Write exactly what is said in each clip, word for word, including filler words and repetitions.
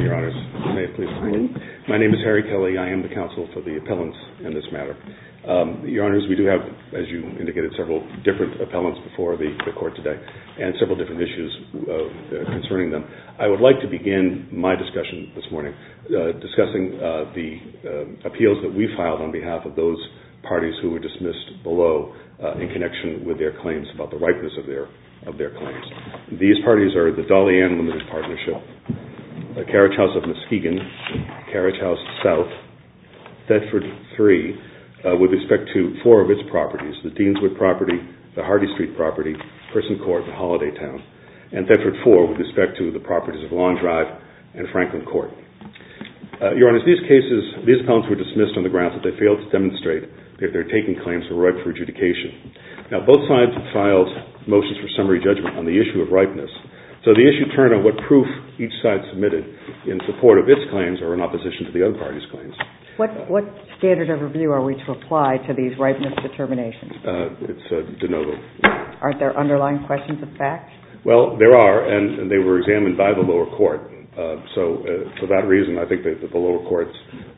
morning, Your Honors. May it please the Court. My name is Harry Kelly. I am the counsel for the appellants in this matter. Um, Your Honors, we do have, as you indicated, several different appellants before the, the Court today and several different issues uh, concerning them. I would like to begin my discussion this morning uh, discussing uh, the uh, appeals that we filed on behalf of those parties who were dismissed below uh, in connection with their claims about the ripeness of their of their claims. These parties are the Dolly Ann Limited Partnership, the Carriage House of Muskegon, Carriage House South, Thetford three, uh, with respect to four of its properties, the Deanswood property, the Hardy Street property, Person Court, and Holiday Town, and Thetford four with respect to the properties of Long Drive and Franklin Court. Uh, Your Honors, these cases, these appellants were dismissed on the grounds that they failed to demonstrate that their taking claims were ripe for adjudication. Now, both sides have filed motions for summary judgment on the issue of ripeness. So the issue turned on what proof each side submitted in support of its claims or in opposition to the other party's claims. What, what standard of review are we to apply to these ripeness determinations? Uh, it's uh, de novo. Aren't there underlying questions of fact? Well, there are, and, and they were examined by the lower court. Uh, so uh, for that reason, I think that, that the lower court's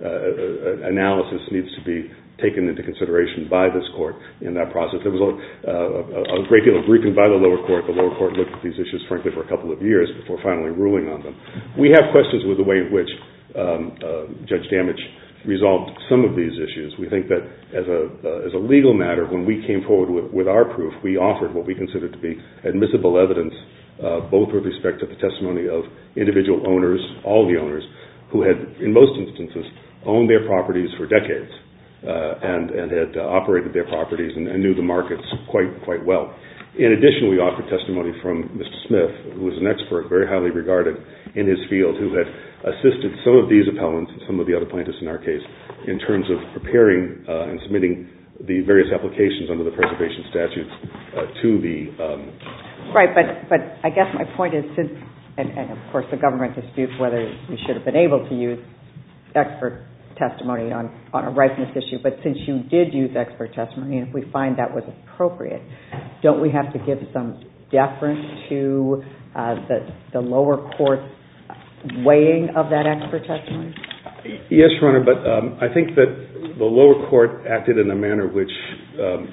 uh, analysis needs to be taken into consideration by this court in that process. There was a, uh, a great deal of briefing by the lower court. The lower court looked at these issues, frankly, for a couple of years before finally ruling on them. We have questions with the way in which um, uh, Judge Damage resolved some of these issues. We think that as a, uh, as a legal matter, when we came forward with, with our proof, we offered what we considered to be admissible evidence, uh, both with respect to the testimony of individual owners, all the owners, who had, in most instances, owned their properties for decades. Uh, and, and had uh, operated their properties and, and knew the markets quite quite well. In addition, we offered testimony from Mister Smith, who was an expert, very highly regarded in his field, who had assisted some of these appellants and some of the other plaintiffs in our case in terms of preparing uh, and submitting the various applications under the preservation statutes uh, to the... Um, right, but, but I guess my point is, since, and, and of course the government disputes whether we should have been able to use expert testimony on, on a ripeness issue, but since you did use expert testimony, and if we find that was appropriate, don't we have to give some deference to uh, the, the lower court's weighing of that expert testimony? Yes, Your Honor, but um, I think that the lower court acted in a manner which, um,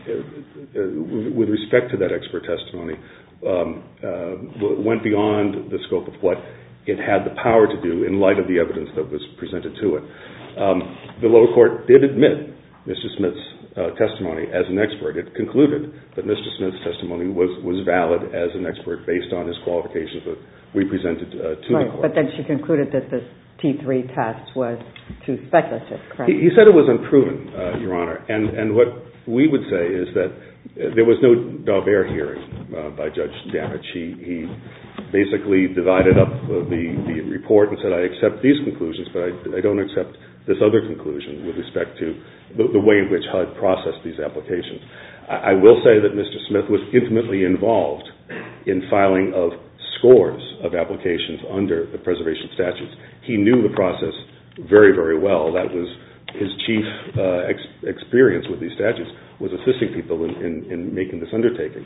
uh, with respect to that expert testimony, um, uh, went beyond the scope of what it had the power to do in light of the evidence that was presented to it. Um, the lower court did admit Mister Smith's uh, testimony as an expert. It concluded that Mister Smith's testimony was, was valid as an expert based on his qualifications that we presented uh, to right, the court. But then she concluded that the T three test was too speculative, correct? He, he said it was unproven, uh, Your Honor, and, and what we would say is that there was no Daubert hearing uh, by Judge Damage. He, he basically divided up uh, the, the report and said, I accept these conclusions, but I, I don't accept this other conclusion with respect to the, the way in which H U D processed these applications. I, I will say that Mister Smith was intimately involved in filing of scores of applications under the preservation statutes. He knew the process very, very well. That was his chief uh, ex- experience with these statutes, was assisting people in, in, in making this undertaking.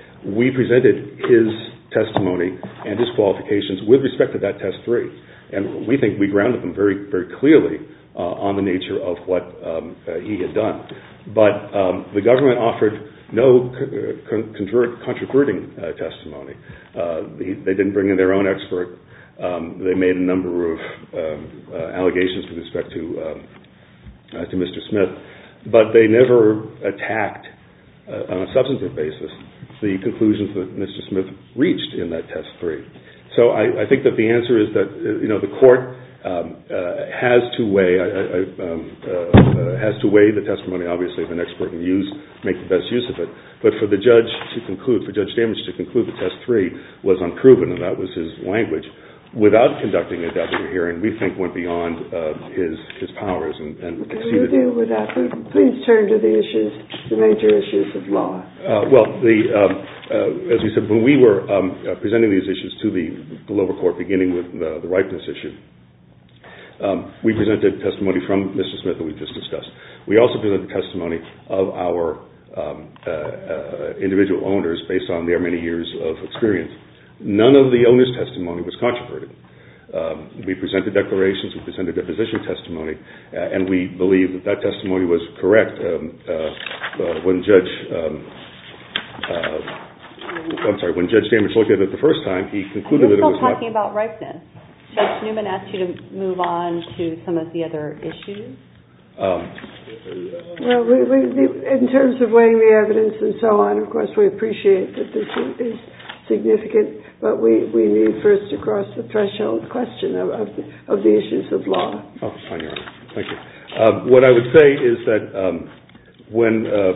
We presented his testimony and his qualifications with respect to that test three, and we think we grounded them very, very clearly uh, on the nature of what um, uh, he had done. But um, the government offered no con- convert- controverting uh, testimony. Uh, he, they didn't bring in their own expert. Um, they made a number of um, uh, allegations with respect to um, uh, to Mister Smith, but they never attacked uh, on a substantive basis the conclusions that Mister Smith reached in that test three. So I, I think that the answer is that uh, you know the court um, uh, has to weigh uh, um, uh, has to weigh the testimony, obviously, of an expert and use make the best use of it. But for the judge to conclude, for Judge Damage to conclude that test three was unproven, and that was his language, without conducting a Daubert hearing, we think went beyond uh, his his powers and, and okay, exceeded. We'll deal with that. Please turn to the issues, the major issues of law. Uh, well, the um, uh, as we said, when we were um, uh, presenting these issues to the, the lower court, beginning with the, the ripeness issue, um, we presented testimony from Mister Smith that we just discussed. We also presented testimony of our um, uh, uh, individual owners based on their many years of experience. None of the owner's testimony was controverted. Um, we presented declarations, we presented deposition testimony, uh, and we believe that that testimony was correct um, uh, uh, when Judge um, uh, I'm sorry, when Judge Damage looked at it the first time, he concluded that it was not... You're still talking about ripeness. Judge Newman asked you to move on to some of the other issues. Um, well, we, we, in terms of weighing the evidence and so on, of course, we appreciate that this is significant, but we, we need first to cross the threshold question of, of, the, of the issues of law. Oh, fine, Your Honor. Thank you. Um, what I would say is that um, when um,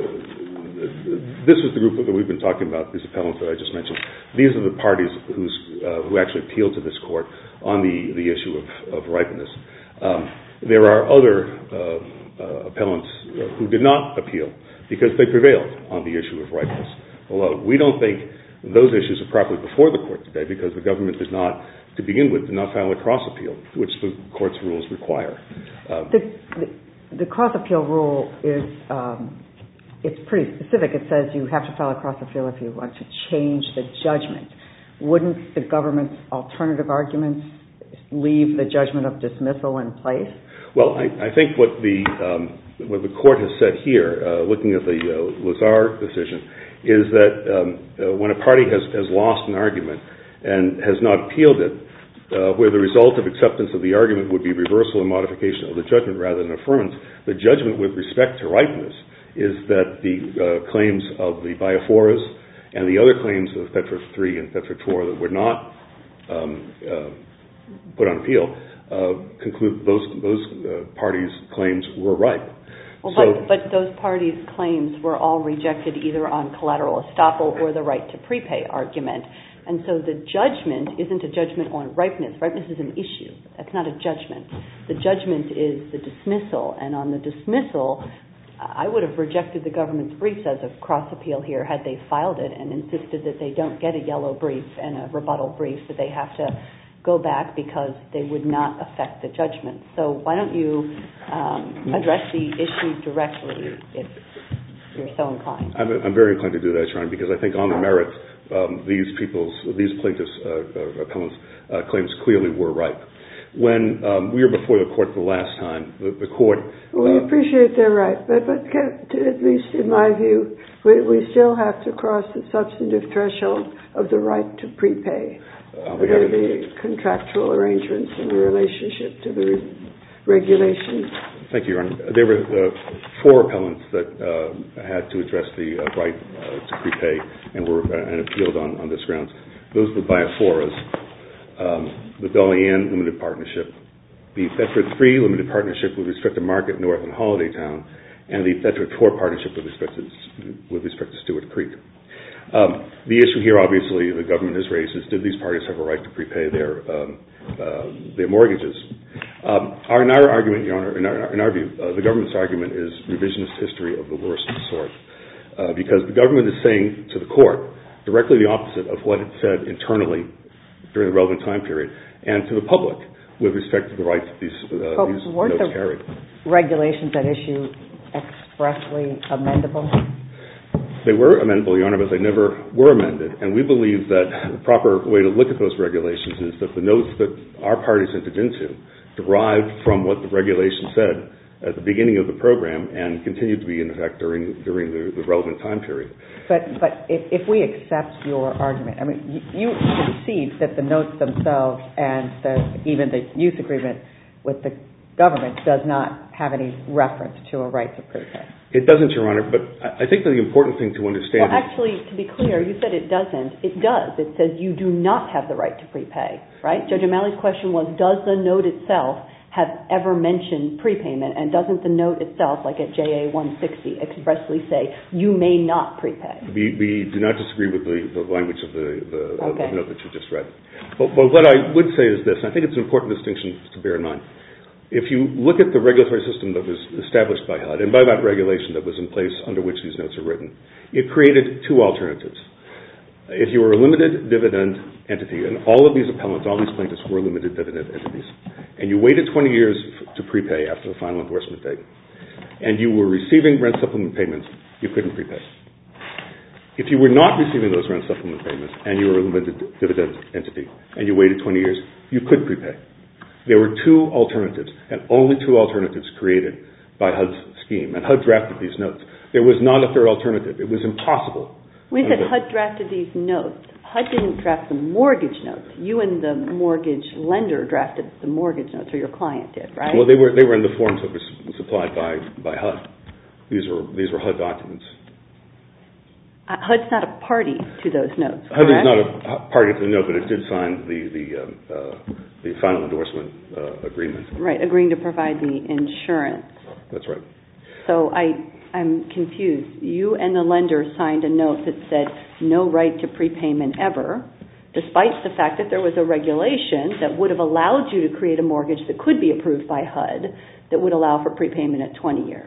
uh, this is the group that we've been talking about, these appellants that I just mentioned, these are the parties who's, uh, who actually appealed to this court on the, the issue of, of ripeness. Um, there are other uh, uh, appellants who did not appeal because they prevailed on the issue of ripeness. Although we don't think those issues are properly before the court today because the government does not, to begin with, did not file a cross-appeal, which the court's rules require. Um, the, the, the cross-appeal rule is, um, it's pretty specific. It says you have to file a cross-appeal if you want to change the judgment. Wouldn't the government's alternative arguments leave the judgment of dismissal in place? Well, I, I think what the um, what the court has said here, uh, looking at the uh, Lazar decision, is that um, uh, when a party has, has lost an argument and has not appealed it, uh, where the result of acceptance of the argument would be reversal and modification of the judgment rather than affirmance, the judgment with respect to ripeness is that the uh, claims of the Biaforas and the other claims of Petra three and Petra four that were not um, uh, put on appeal uh, conclude those, those uh, parties' claims were ripe. Well, so, but, but those parties' claims were all rejected either on collateral estoppel or the right to prepay argument. And so the judgment isn't a judgment on ripeness. Ripeness is an issue. That's not a judgment. The judgment is the dismissal. And on the dismissal, I would have rejected the government's briefs as a cross-appeal here had they filed it and insisted that they don't get a yellow brief and a rebuttal brief, that they have to go back because they would not affect the judgment. So why don't you um, address the issue directly if you're so inclined? I'm, I'm very inclined to do that, Sharon, because I think on the merits, um, these people's, these plaintiffs' uh, uh, appellants' uh, claims clearly were ripe. When um, we were before the court the last time, the, the court... Well, we uh, appreciate their right, but, but at least in my view, we, we still have to cross the substantive threshold of the right to prepay. Uh, the, the contractual arrangements in the relationship to the re- regulations. Thank you, Your Honor. There were uh, four appellants that uh, had to address the uh, right uh, to prepay and were uh, and appealed on, on this grounds. Those were Biaforas, um, the Dolly-Ann Limited Partnership, the Thetford three Limited Partnership with respect to Market North and Holiday Town, and the Thetford four Partnership with respect to, with respect to Stewart Creek. Um, the issue here, obviously, the government has raised is did these parties have a right to prepay their um, uh, their mortgages? Um, our, in our argument, Your Honor, in our, in our view, uh, the government's argument is revisionist history of the worst sort, uh, because the government is saying to the court directly the opposite of what it said internally during the relevant time period, and to the public with respect to the rights that these, uh, oh, these weren't notes the carried. Regulations at issue expressly amendable? They were amendable, Your Honor, but they never were amended. And we believe that the proper way to look at those regulations is that the notes that our parties entered into derived from what the regulation said at the beginning of the program and continued to be in effect during during the, the relevant time period. But but if, if we accept your argument, I mean, you, you concede that the notes themselves and the, even the use agreement with the government does not have any reference to a right to prepay. It doesn't, Your Honor, but I think that the important thing to understand well, is... Well, actually, to be clear, you said it doesn't. It does. It says you do not have the right to prepay, right? Judge O'Malley's question was, does the note itself have ever mentioned prepayment, and doesn't the note itself, like at J A one sixty, expressly say, you may not prepay? We, we do not disagree with the, the language of the, the, okay. of the note that you just read. But, but what I would say is this, and I think it's an important distinction to bear in mind. If you look at the regulatory system that was established by H U D, and by that regulation that was in place under which these notes are written, it created two alternatives. If you were a limited dividend entity, and all of these appellants, all these plaintiffs were limited dividend entities, and you waited twenty years to prepay after the final endorsement date, and you were receiving rent supplement payments, you couldn't prepay. If you were not receiving those rent supplement payments and you were a limited dividend entity and you waited twenty years, you could prepay. There were two alternatives, and only two alternatives created by H U D's scheme, and H U D drafted these notes. There was not a third alternative. It was impossible. We said H U D drafted these notes. H U D didn't draft the mortgage notes. You and the mortgage lender drafted the mortgage notes, or your client did, right? Well, they were they were in the forms that were supplied by, by H U D. These were these were H U D documents. Uh, H U D's not a party to those notes, H U D correct? is not a party to the note, but it did sign the the um, uh, the final endorsement uh, agreement. Right, agreeing to provide the insurance. That's right. So I, I'm confused. You and the lender signed a note that said no right to prepayment ever, despite the fact that there was a regulation that would have allowed you to create a mortgage that could be approved by H U D that would allow for prepayment at twenty years.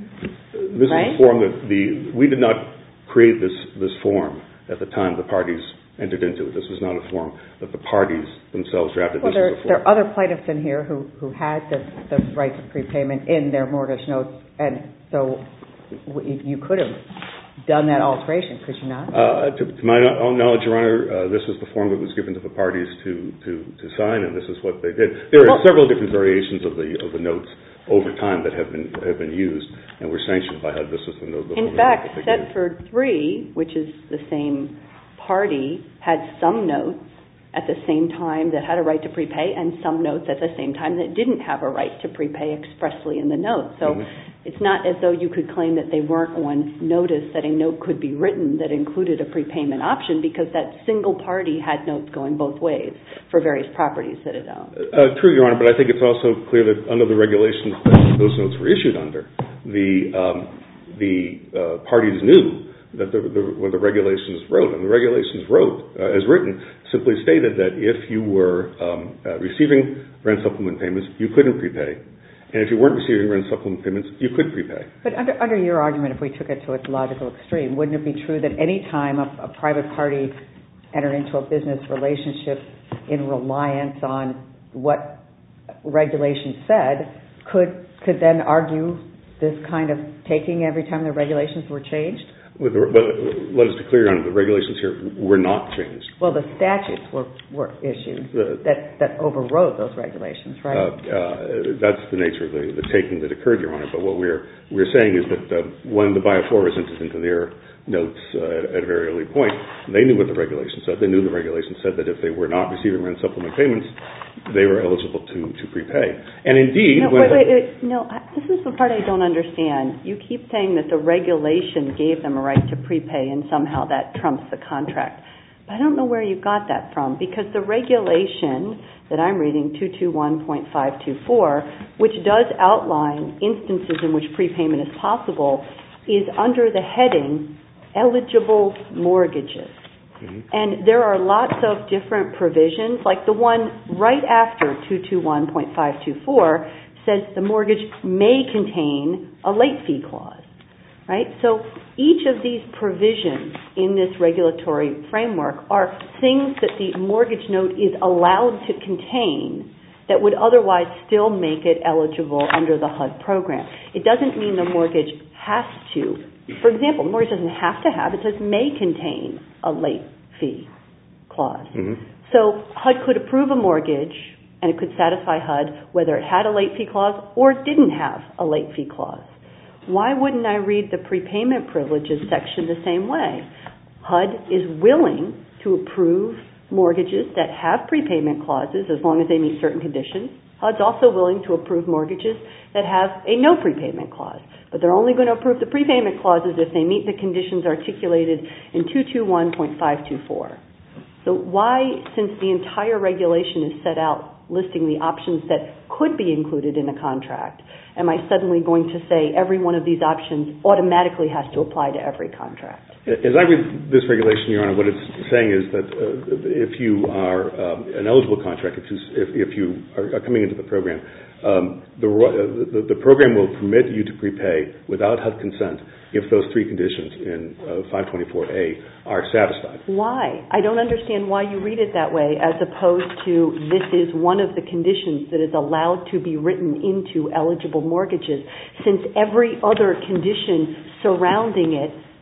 This right? is a form that the we did not create this this form at the time the parties entered into it. This was not a form that the parties themselves drafted. Well, this there, was a form. there are other plaintiffs in here who, who had the, the right to prepayment in their mortgage notes, and so w- you could have done that alteration, could you not? Uh, to, to my own knowledge, Your Honor, uh, this is the form that was given to the parties to, to, to sign, and this is what they did. There are well, several different variations of the of the notes over time that have been have been used and were sanctioned by H U D. This is the note. The in fact, Setford three, which is the same party, had some notes at the same time that had a right to prepay and some notes at the same time that didn't have a right to prepay expressly in the note. So mm-hmm. It's not as though you could claim that they weren't on notice that a note could be written that included a prepayment option, because that single party had notes going both ways for various properties that it owned. Uh, true, Your Honor, but I think it's also clear that under the regulations that those notes were issued under, the um, the uh, parties knew that the, the, what the regulations wrote, and the regulations wrote, uh, as written, simply stated that if you were um, uh, receiving rent supplement payments, you couldn't prepay, and if you weren't receiving rent supplement payments, you could prepay. But under, under your argument, if we took it to its logical extreme, wouldn't it be true that any time a, a private party entered into a business relationship in reliance on what regulations said, could could then argue this kind of taking every time the regulations were changed? With the, but let us be clear on it, the regulations here were not changed. Well, the statutes were, were issued the, that, that overrode those regulations, right? Uh, uh, that's the nature of the, the taking that occurred, Your Honor. But what we're we're saying is that uh, when the Biaflores entered into their notes uh, at, at a very early point, they knew what the regulations said. They knew the regulations said that if they were not receiving rent supplement payments, they were eligible to, to prepay. And indeed, no, when wait, wait, wait, no, this is the part I don't understand. You keep saying that the regulation gave them a right to prepay and somehow that trumps the contract. But I don't know where you got that from, because the regulation that I'm reading, two twenty-one point five two four, which does outline instances in which prepayment is possible, is under the heading eligible mortgages. Mm-hmm. And there are lots of different provisions, like the one right after two twenty-one point five two four says the mortgage may contain a late fee clause, right? So each of these provisions in this regulatory framework are things that the mortgage note is allowed to contain that would otherwise still make it eligible under the H U D program. It doesn't mean the mortgage has to. For example, the mortgage doesn't have to have, it says may contain a late fee clause. Mm-hmm. So H U D could approve a mortgage and it could satisfy H U D whether it had a late fee clause or it didn't have a late fee clause. Why wouldn't I read the prepayment privileges section the same way? H U D is willing to approve mortgages that have prepayment clauses as long as they meet certain conditions. H U D's also willing to approve mortgages that have a no prepayment clause. But they're only going to approve the prepayment clauses if they meet the conditions articulated in two twenty-one point five two four. So why, since the entire regulation is set out listing the options that could be included in a contract, am I suddenly going to say every one of these options automatically has to apply to every contract? As I read this regulation, Your Honor, what it's saying is that uh, if you are um, an eligible contract, if you, if, if you are coming into the program, um, the, uh, the, the program will permit you to prepay without H U D consent if those three conditions in uh, five twenty-four A are satisfied. Why? I don't understand why you read it that way, as opposed to this is one of the conditions that is allowed to be written into eligible mortgages, since every other condition surrounding it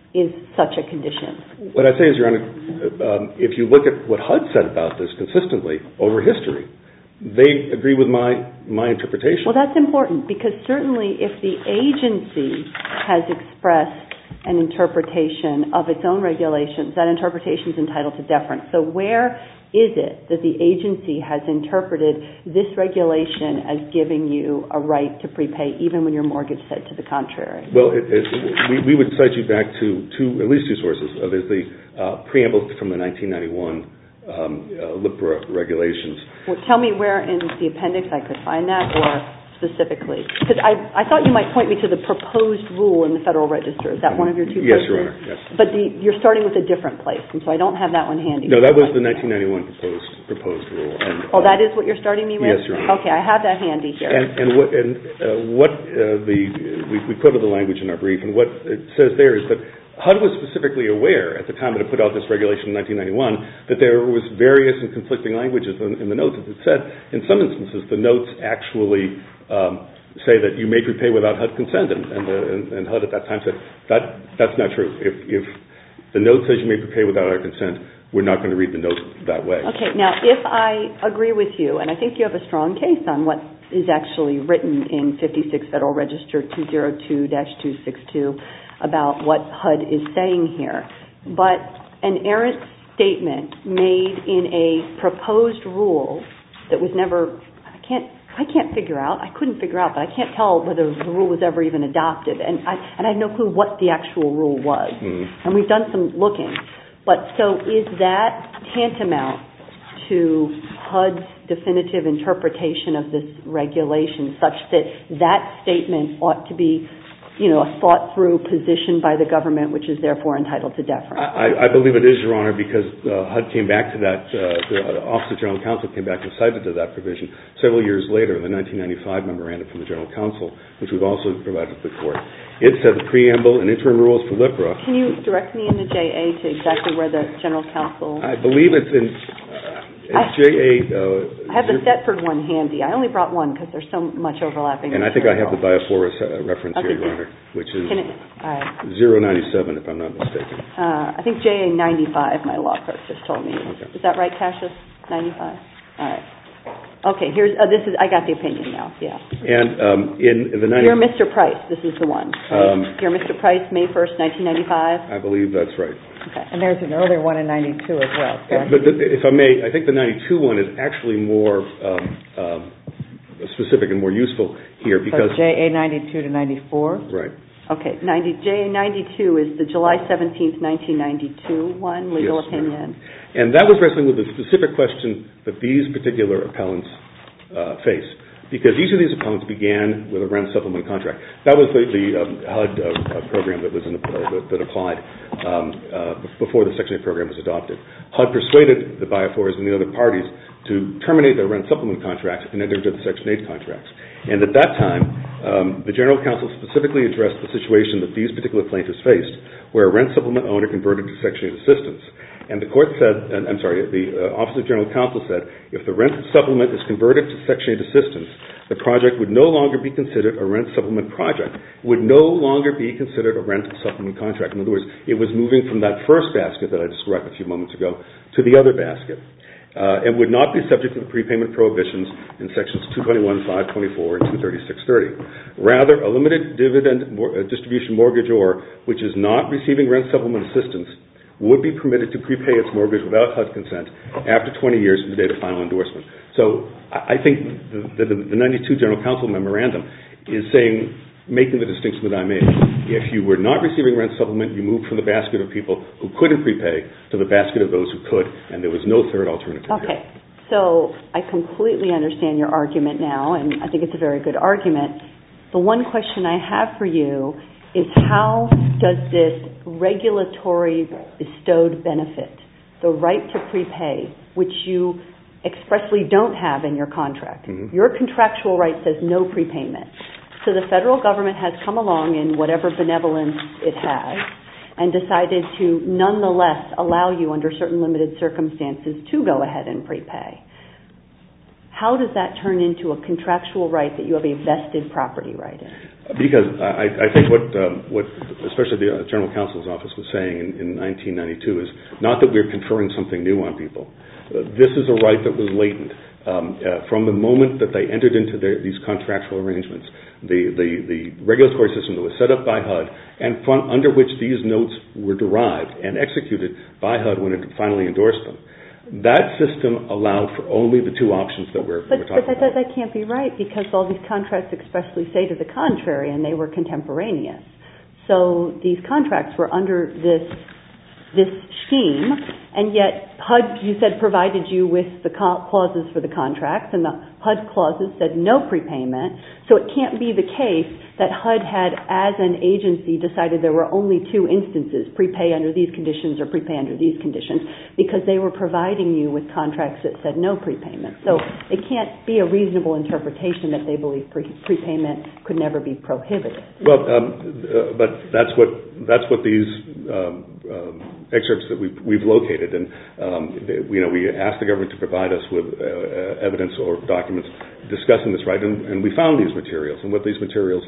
is such a condition? What I say is, Your Honor, um, if you look at what H U D said about this consistently over history, they agree with my, my interpretation. Well, that's important because certainly if the agency has expressed an interpretation of its own regulations, that interpretation is entitled to deference. So where is it that the agency has interpreted this regulation as giving you a right to prepay even when your mortgage said to the contrary? Well, it, it, we, we would cite you back to two, at least two sources. Uh, there's the uh, preamble from the nineteen ninety-one um, uh, LIPRA regulations. Well, tell me where in the appendix I could find that, or specifically, because I, I thought you might point me to the proposed rule in the Federal Register. Is that one of your two yes, places? Your Honor, yes. But the, you're starting with a different place, and so I don't have that one handy. No, that was the nineteen ninety-one proposed proposed rule. And, oh, um, that is what you're starting me with? Yes, Your Honor. Okay, I have that handy here. And, and what, and, uh, what uh, the we, we quoted the language in our brief, and what it says there is that H U D was specifically aware at the time that it put out this regulation in nineteen ninety-one that there was various and conflicting languages in, in the notes. As it said, in some instances, the notes actually um, say that you may prepay without H U D consent, and, and, the, and, and H U D at that time said that that's not true. If, if the note says you may prepay without our consent, we're not going to read the note that way. Okay, now if I agree with you, and I think you have a strong case on what is actually written in fifty-six Federal Register two oh two dash two sixty-two about what H U D is saying here, but an errant statement made in a proposed rule that was never, I can't, I can't figure out, I couldn't figure out, but I can't tell whether the rule was ever even adopted, and I, and I have no clue what the actual rule was. Mm-hmm. And we've done some looking. But so is that tantamount to H U D's definitive interpretation of this regulation such that that statement ought to be, you know, a thought-through position by the government, which is therefore entitled to deference? I, I believe it is, Your Honor, because uh, H U D came back to that, uh, the Office of General Counsel came back and cited to that provision several years later in the nineteen ninety-five memorandum from the General Counsel, which we've also provided to the Court. It said the preamble and interim rules for LIPRA. Can you direct me in the J A to exactly where the General Counsel... I believe it's in... Uh, It's J A. Uh, I have the Thetford one handy. I only brought one because there's so much overlapping. And I think I have the Bioforus uh, reference okay. here, Your Honor, which is it, right. zero ninety-seven, if I'm not mistaken. Uh, I think J A ninety-five, my law clerk just told me. Okay. Is that right, Cassius? ninety-five? All right. Okay, here's, uh, this is, I got the opinion now, yeah. And um, in, in the... ninety You're Mister Price, this is the one, right? Um, You're Mister Price, May first, nineteen ninety-five? I believe that's right. Okay. And there's an earlier one in ninety-two as well. Yeah, but the, if I may, I think the ninety-two one is actually more um, um, specific and more useful here because... So J A ninety-two to ninety-four? Right. Okay, ninety, J A ninety-two is the July seventeenth, nineteen ninety-two one, legal yes, opinion. Right. And that was wrestling with the specific question that these particular appellants uh, face. Because each of these appellants began with a rent supplement contract. That was the, the um, H U D uh, program that was in the, uh, that applied um, uh, before the Section eight program was adopted. H U D persuaded the Bioforus and the other parties to terminate their rent supplement contracts and enter into the Section eight contracts. And at that time, um, the General Counsel specifically addressed the situation that these particular plaintiffs faced, where a rent supplement owner converted to Section eight assistance. And the court said, and, I'm sorry, the uh, Office of General Counsel said, if the rent supplement is converted to Section eight assistance, the project would no longer be considered a rent supplement project. It would no longer be considered a rent supplement contract. In other words, it was moving from that first basket that I described a few moments ago to the other basket. Uh, and would not be subject to the prepayment prohibitions in sections two twenty-one, five twenty-four, and two thirty-six thirty. Rather, a limited dividend mor- uh, distribution mortgagor, which is not receiving rent supplement assistance, would be permitted to prepay its mortgage without H U D consent after twenty years from the date of final endorsement. So I, I think the, the, the ninety-two General Counsel memorandum is saying, making the distinction that I made. If you were not receiving rent supplement, you moved from the basket of people who couldn't prepay to the basket of those who could, and there was no third alternative. Okay. So I completely understand your argument now, and I think it's a very good argument. The one question I have for you is how does this regulatory bestowed benefit, the right to prepay, which you expressly don't have in your contract, mm-hmm. your contractual right says no prepayment. So the federal government has come along in whatever benevolence it has and decided to nonetheless allow you under certain limited circumstances to go ahead and prepay. How does that turn into a contractual right that you have a vested property right in? Because I, I think what, um, what especially the General Counsel's office was saying in, in nineteen ninety-two is not that we're conferring something new on people. Uh, this is a right that was latent. Um, uh, from the moment that they entered into their, these contractual arrangements, the, the, the regulatory system that was set up by H U D and from, under which these notes were derived and executed by H U D when it finally endorsed them, that system allowed for only the two options that we're, but, we're talking but that, about. But that can't be right because all these contracts expressly say to the contrary, and they were contemporaneous. So these contracts were under this this scheme, and yet H U D, you said, provided you with the clauses for the contracts, and the H U D clauses said no prepayment. So it can't be the case that H U D had, as an agency, decided there were only two instances, prepay under these conditions or prepay under these conditions, because they were providing you with contracts that said no prepayment. So it can't be a reasonable interpretation that they believe pre- prepayment could never be prohibited. Well, um, uh, but that's what that's what these um, um, excerpts that we've, we've located, and um, they, you know, we asked the government to provide us with uh, evidence or documents discussing this right, and, and we found these materials, and what these materials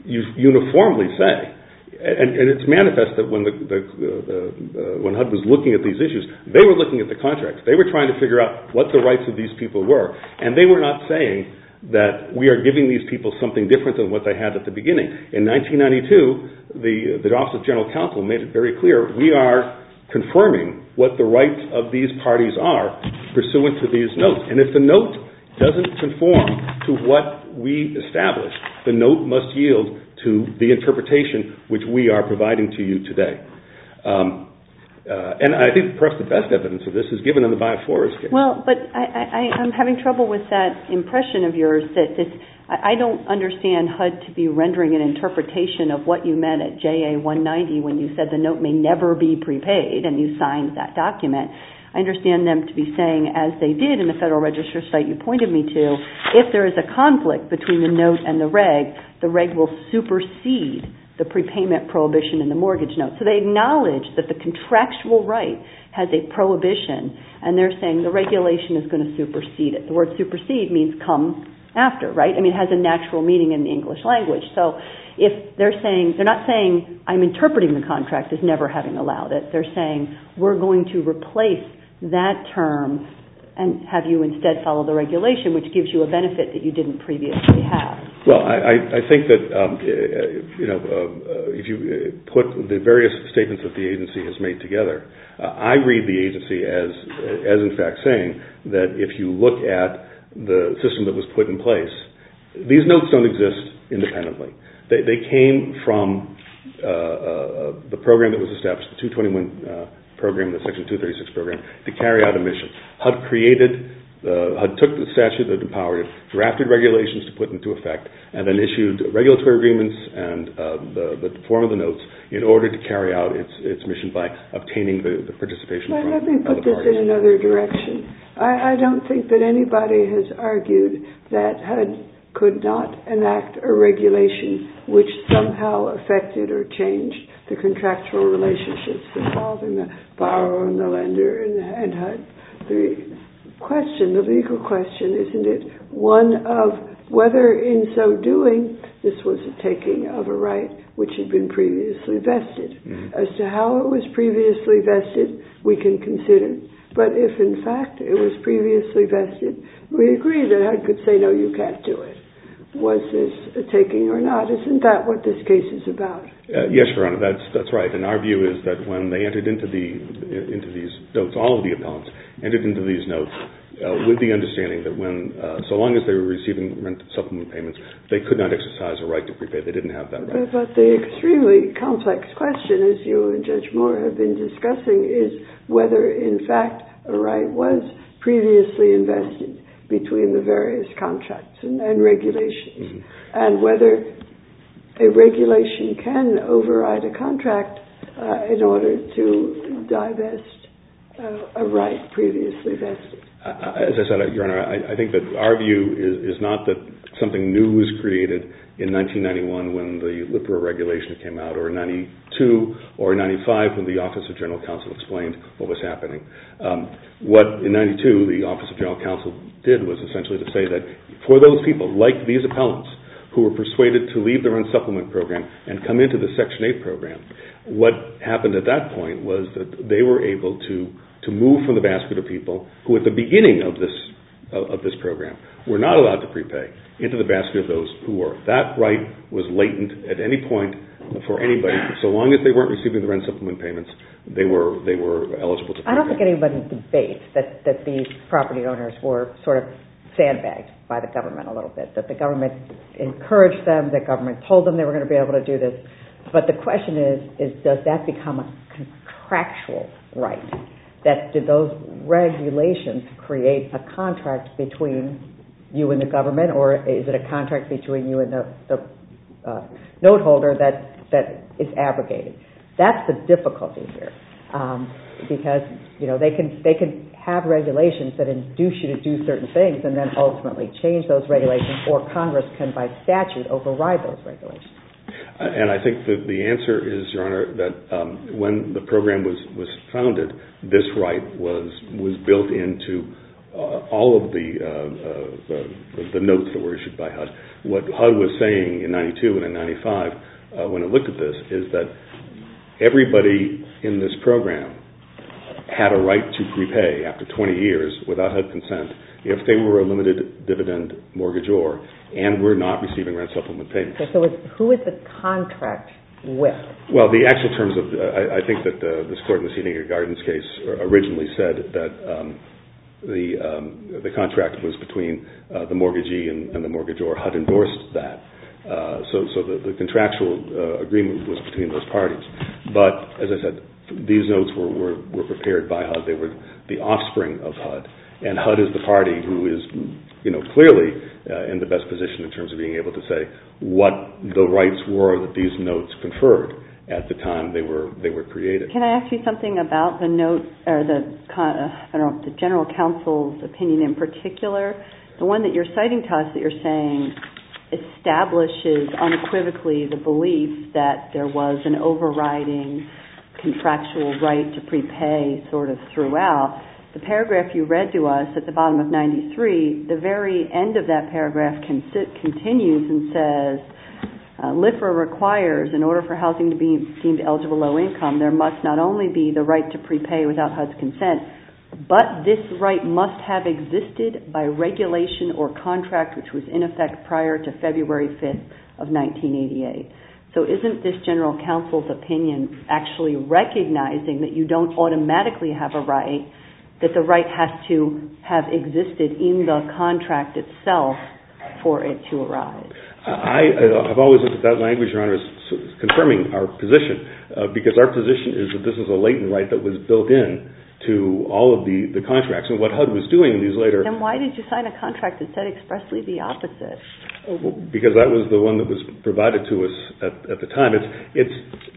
uniformly say, and, and it's manifest that when the, the, the uh, when H U D was looking at these issues, they were looking at the contracts. They were trying to figure out what the rights of these people were, and they were not saying that we are giving these people something different than what they had at the beginning. In nineteen ninety-two, the the Office of General Counsel made it very clear we are confirming what the rights of these parties are pursuant to these notes, and if the note doesn't conform to what we established, the note must yield to the interpretation which we are providing to you today. Um, uh, and I think perhaps the best evidence of this is given in the Biaflores case. Well, but I, I, I'm having trouble with that impression of yours that this, I, I don't understand H U D to be rendering an interpretation of what you meant at J A one ninety when you said the note may never be prepaid and you signed that document. I understand them to be saying, as they did in the Federal Register site you pointed me to, if there is a conflict between the note and the reg, the reg will supersede the prepayment prohibition in the mortgage note. So they acknowledge that the contractual right has a prohibition, and they're saying the regulation is going to supersede it. The word supersede means come after, right? I mean, it has a natural meaning in the English language. So if they're saying, they're not saying I'm interpreting the contract as never having allowed it. They're saying we're going to replace that term and have you instead follow the regulation, which gives you a benefit that you didn't previously have. Well, I, I think that, um, you know, uh, if you put the various statements that the agency has made together, uh, I read the agency as, as in fact saying that if you look at the system that was put in place, these notes don't exist independently. They, they came from uh, uh, the program that was established, the two twenty-one uh, program, the Section two thirty-six program, to carry out a mission. H U D created, uh, H U D took the statute that empowered it, drafted regulations to put into effect, and then issued regulatory agreements and uh, the, the form of the notes in order to carry out its its mission by obtaining the, the participation well, from let me put other this parties. in another direction. I, I don't think that anybody has argued that H U D could not enact a regulation which somehow affected or changed the contractual relationships involving the borrower and the lender and, and H U D. The question, the legal question, isn't it one of whether in so doing this was a taking of a right which had been previously vested. Mm-hmm. As to how it was previously vested, we can consider. But if in fact it was previously vested, we agree that H U D could say, no, you can't do it. Was this a taking or not? Isn't that what this case is about? Uh, yes, Your Honor, that's that's right. And our view is that when they entered into the into these notes, all of the appellants entered into these notes uh, with the understanding that when, uh, so long as they were receiving rent supplement payments, they could not exercise a right to prepay. They didn't have that right. But, but the extremely complex question, as you and Judge Moore have been discussing, is whether in fact a right was previously invested between the various contracts and, and regulations, mm-hmm. and whether a regulation can override a contract uh, in order to divest uh, a right previously vested. Uh, as I said, Your Honor, I, I think that our view is, is not that something new was created in nineteen ninety-one when the LIPRA regulation came out, or ninety-two or ninety-five when the Office of General Counsel explained what was happening. Um, what in ninety-two the Office of General Counsel did was essentially to say that for those people, like these appellants, who were persuaded to leave the rent supplement program and come into the Section eight program. What happened at that point was that they were able to, to move from the basket of people who at the beginning of this, uh, of this program were not allowed to prepay into the basket of those who were. That right was latent at any point for anybody. So long as they weren't receiving the rent supplement payments, they were they were eligible to prepay. I don't think anybody debates that, that these property owners were sort of sandbagged by the government a little bit, that the government encouraged them, the government told them they were going to be able to do this. But the question is, is does that become a contractual right? That do those regulations create a contract between you and the government, or is it a contract between you and the, the uh, note holder that, that is abrogated? That's the difficulty here, um, because you know they can they can have regulations that induce you to do certain things, and then ultimately change those regulations, or Congress can by statute override those regulations. And I think that the answer is, Your Honor, that um, when the program was, was founded, this right was was built into uh, all of the, uh, uh, the the notes that were issued by H U D. What H U D was saying in ninety-two and in ninety-five, uh, when it looked at this, is that everybody in this program had a right to prepay after twenty years without H U D consent if they were a limited dividend mortgagor and were not receiving rent supplement payments. Okay, so it's, who is the contract with? Well, the actual terms of, uh, I, I think that uh, this court in the Seating Gardens case originally said that um, the um, the contract was between uh, the mortgagee and, and the mortgagor. H U D endorsed that. Uh, so so the, the contractual uh, agreement was between those parties. But, as I said, these notes were, were, were prepared by H U D. They were the offspring of H U D. And H U D is the party who is, you know, clearly uh, in the best position in terms of being able to say what the rights were that these notes conferred at the time they were they were created. Can I ask you something about the note, or the uh, I don't know, the General Counsel's opinion in particular? The one that you're citing to us that you're saying establishes unequivocally the belief that there was an overriding contractual right to prepay sort of throughout. The paragraph you read to us at the bottom of ninety-three, the very end of that paragraph con- continues and says, uh, L I F R A requires, in order for housing to be deemed eligible low income, there must not only be the right to prepay without H U D's consent, but this right must have existed by regulation or contract which was in effect prior to February fifth of nineteen eighty-eight. So isn't this General Counsel's opinion actually recognizing that you don't automatically have a right, that the right has to have existed in the contract itself for it to arise? I, I've always looked at that language, Your Honor, as confirming our position, uh, because our position is that this is a latent right that was built in to all of the, the contracts. And what H U D was doing in these later... Then why did you sign a contract that said expressly the opposite? Because that was the one that was provided to us at, at the time. It's, it's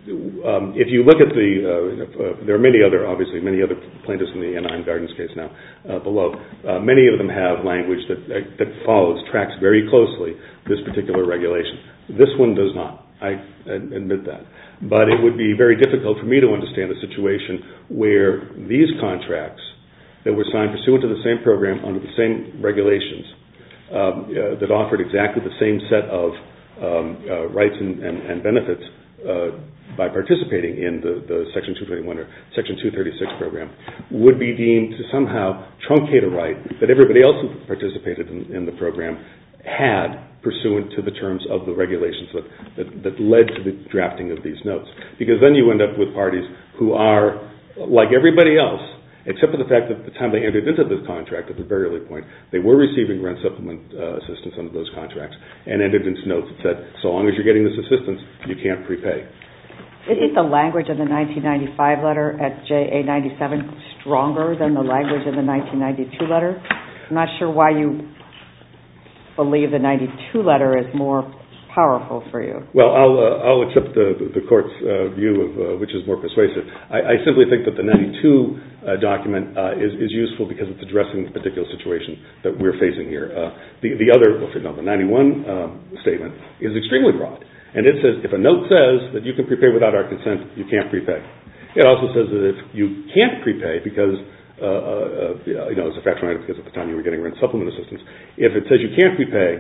um, if you look at the, uh, uh, there are many other, obviously, many other plaintiffs in the Anaheim Gardens case now uh, below. Uh, many of them have language that that follows, tracks very closely this particular regulation. This one does not. I admit that. But it would be very difficult for me to understand a situation where these contracts that were signed pursuant to the same program under the same regulations um, uh, that offered exactly the same set of um, uh, rights and, and, and benefits uh, by participating in the, the Section two twenty-one or Section two thirty-six program would be deemed to somehow truncate a right that everybody else who participated in, in the program had pursuant to the terms of the regulations that, that, that led to the drafting of these notes. Because then you end up with parties who are, like everybody else, except for the fact that at the time they entered into this contract, at the very early point, they were receiving rent supplement uh, assistance under those contracts and entered into notes that said, so long as you're getting this assistance, you can't prepay. Isn't the language in the nineteen ninety-five letter at J A ninety-seven stronger than the language in the nineteen ninety-two letter? I'm not sure why you believe the ninety-two letter is more powerful for you. Well, I'll uh, I'll accept the the court's uh, view of uh, which is more persuasive. I, I simply think that the ninety-two uh, document uh, is is useful because it's addressing the particular situation that we're facing here. Uh, the the other, well, no, the ninety-one um, statement is extremely broad, and it says if a note says that you can prepay without our consent, you can't prepay. It also says that if you can't prepay because Uh, uh, you know, as a factual matter, because at the time you were getting rent supplement assistance. If it says you can't prepay,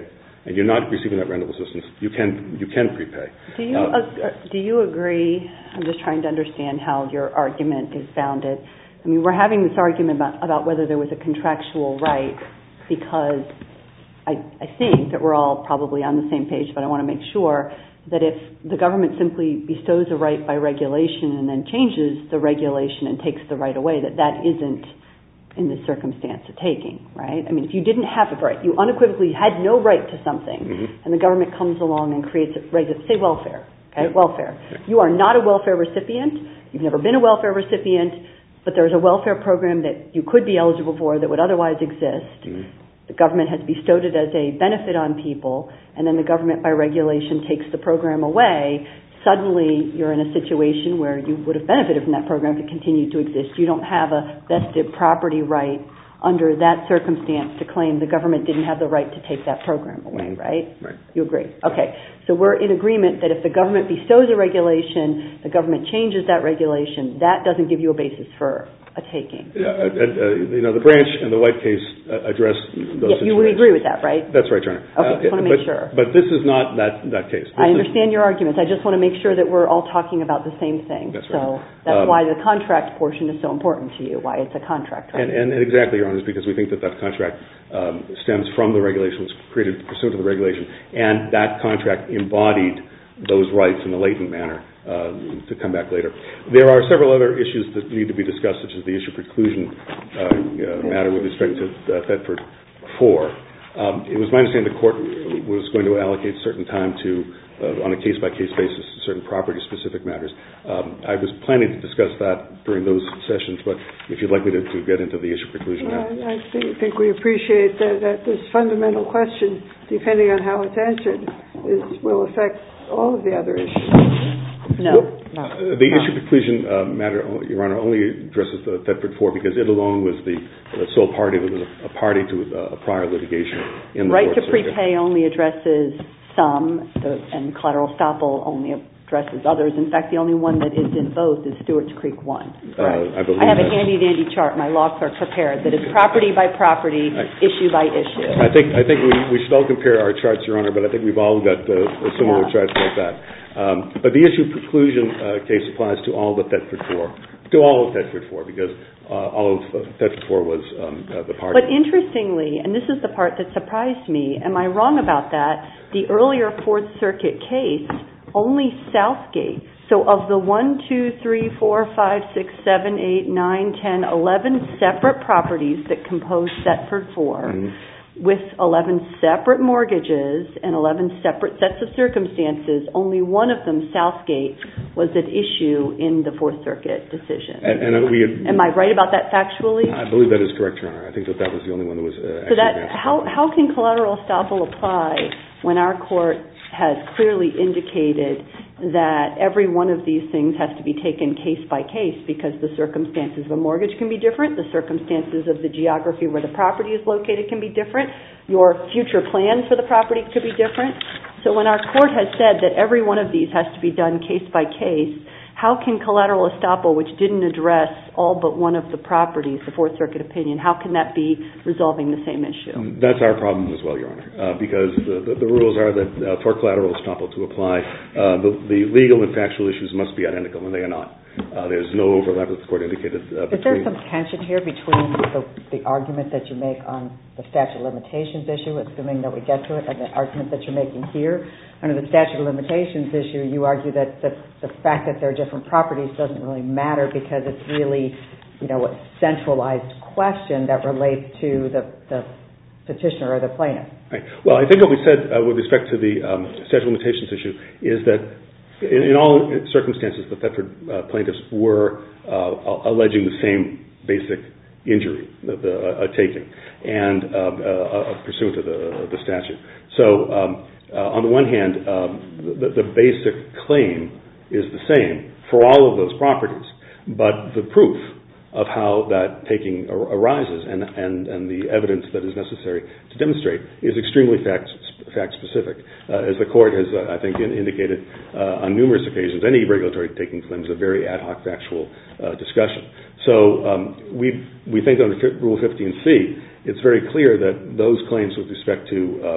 and you're not receiving that rental assistance, you can you can prepay. Do you uh, do you agree? I'm just trying to understand how your argument is founded. I mean, we're having this argument about, about whether there was a contractual right, because I, I think that we're all probably on the same page, but I want to make sure that if the government simply bestows a right by regulation and then changes the regulation and takes the right away, that that isn't in this circumstance a taking, right? I mean, if you didn't have a right, you unequivocally had no right to something, mm-hmm. and the government comes along and creates a right, say welfare, okay, yeah. welfare. Yeah. You are not a welfare recipient, you've never been a welfare recipient, but there's a welfare program that you could be eligible for that would otherwise exist. Mm-hmm. The government has bestowed it as a benefit on people, and then the government by regulation takes the program away. Suddenly you're in a situation where you would have benefited from that program to continue to exist. You don't have a vested property right under that circumstance to claim the government didn't have the right to take that program away, right? Right. You agree? Okay. So we're in agreement that if the government bestows a regulation, the government changes that regulation, that doesn't give you a basis for a taking. Yeah, uh, uh, you know, the Branch and the White case uh, address those yeah, you would agree with that, right? That's right, Your Honor. Okay, uh, just want to make but, sure. But this is not that, that case. This I understand is, your arguments. I just want to make sure that we're all talking about the same thing. That's right. So that's um, why the contract portion is so important to you, why it's a contract. Right? And, and, and exactly, Your Honor, is because we think that that contract um, stems from the regulation, was created pursuant to the regulation, and that contract embodied those rights in a latent manner. Uh, to come back later. There are several other issues that need to be discussed, such as the issue preclusion uh, uh, matter with respect to uh, Thetford four. Um, it was my understanding the court was going to allocate certain time to, uh, on a case-by-case basis, certain property-specific matters. Um, I was planning to discuss that during those sessions, but if you'd like me to, to get into the issue preclusion now. I, I think, think we appreciate that, that this fundamental question, depending on how it's answered, is, will affect all of the other issues. No. no. Uh, the no. issue preclusion uh, matter, Your Honor, only addresses the Thetford four because it alone was the, the sole party that was a, a party to uh, a prior litigation in the right Fourth to prepay Circuit. Only addresses some, the, and collateral estoppel only addresses others. In fact, the only one that is in both is Stewart's Creek one. Uh, I, believe I have a handy-dandy chart. My law clerk prepared that is property by property, I, issue by issue. I think I think we, we should all compare our charts, Your Honor, but I think we've all got uh, similar yeah. charts like that. Um, but the issue preclusion uh, case applies to all of Thetford four, to all of Thetford four, because uh, all of uh, Thetford four was um, uh, the party. But interestingly, and this is the part that surprised me, am I wrong about that? The earlier Fourth Circuit case, only Southgate. So of the one, two, three, four, five, six, seven, eight, nine, ten, eleven separate properties that compose Thetford four, mm-hmm. with eleven separate mortgages and eleven separate sets of circumstances, only one of them, Southgate, was at issue in the Fourth Circuit decision. And, and we had, Am I right about that factually? I believe that is correct, Your Honor. I think that that was the only one that was uh, so actually that how how can collateral estoppel apply when our court has clearly indicated that every one of these things has to be taken case by case because the circumstances of a mortgage can be different, the circumstances of the geography where the property is located can be different, your future plans for the property could be different. So when our court has said that every one of these has to be done case by case, how can collateral estoppel, which didn't address all but one of the properties, the Fourth Circuit opinion, how can that be resolving the same issue? That's our problem as well, Your Honor, uh, because the, the, the rules are that uh, for collateral estoppel to apply, uh, the, the legal and factual issues must be identical, and they are not. Uh, there's no overlap, as the court indicated. Uh, Is there some tension here between the, the argument that you make on the statute of limitations issue, assuming that we get to it, and the argument that you're making here? Under the statute of limitations issue, you argue that the, the fact that there are different properties doesn't really matter because it's really, you know, a centralized question that relates to the, the petitioner or the plaintiff. Right. Well, I think what we said uh, with respect to the um, statute of limitations issue is that In, in all circumstances, the Thetford uh, plaintiffs were uh, alleging the same basic injury, the, the, uh, a taking, and uh, uh, pursuant to the, the statute. So, um, uh, on the one hand, um, the, the basic claim is the same for all of those properties, but the proof of how that taking ar- arises and, and, and the evidence that is necessary to demonstrate is extremely fact, fact specific. Uh, as the court has, uh, I think, in, indicated uh, on numerous occasions, any regulatory taking claim is a very ad hoc factual uh, discussion. So um, we we think under Rule fifteen C, it's very clear that those claims with respect to um,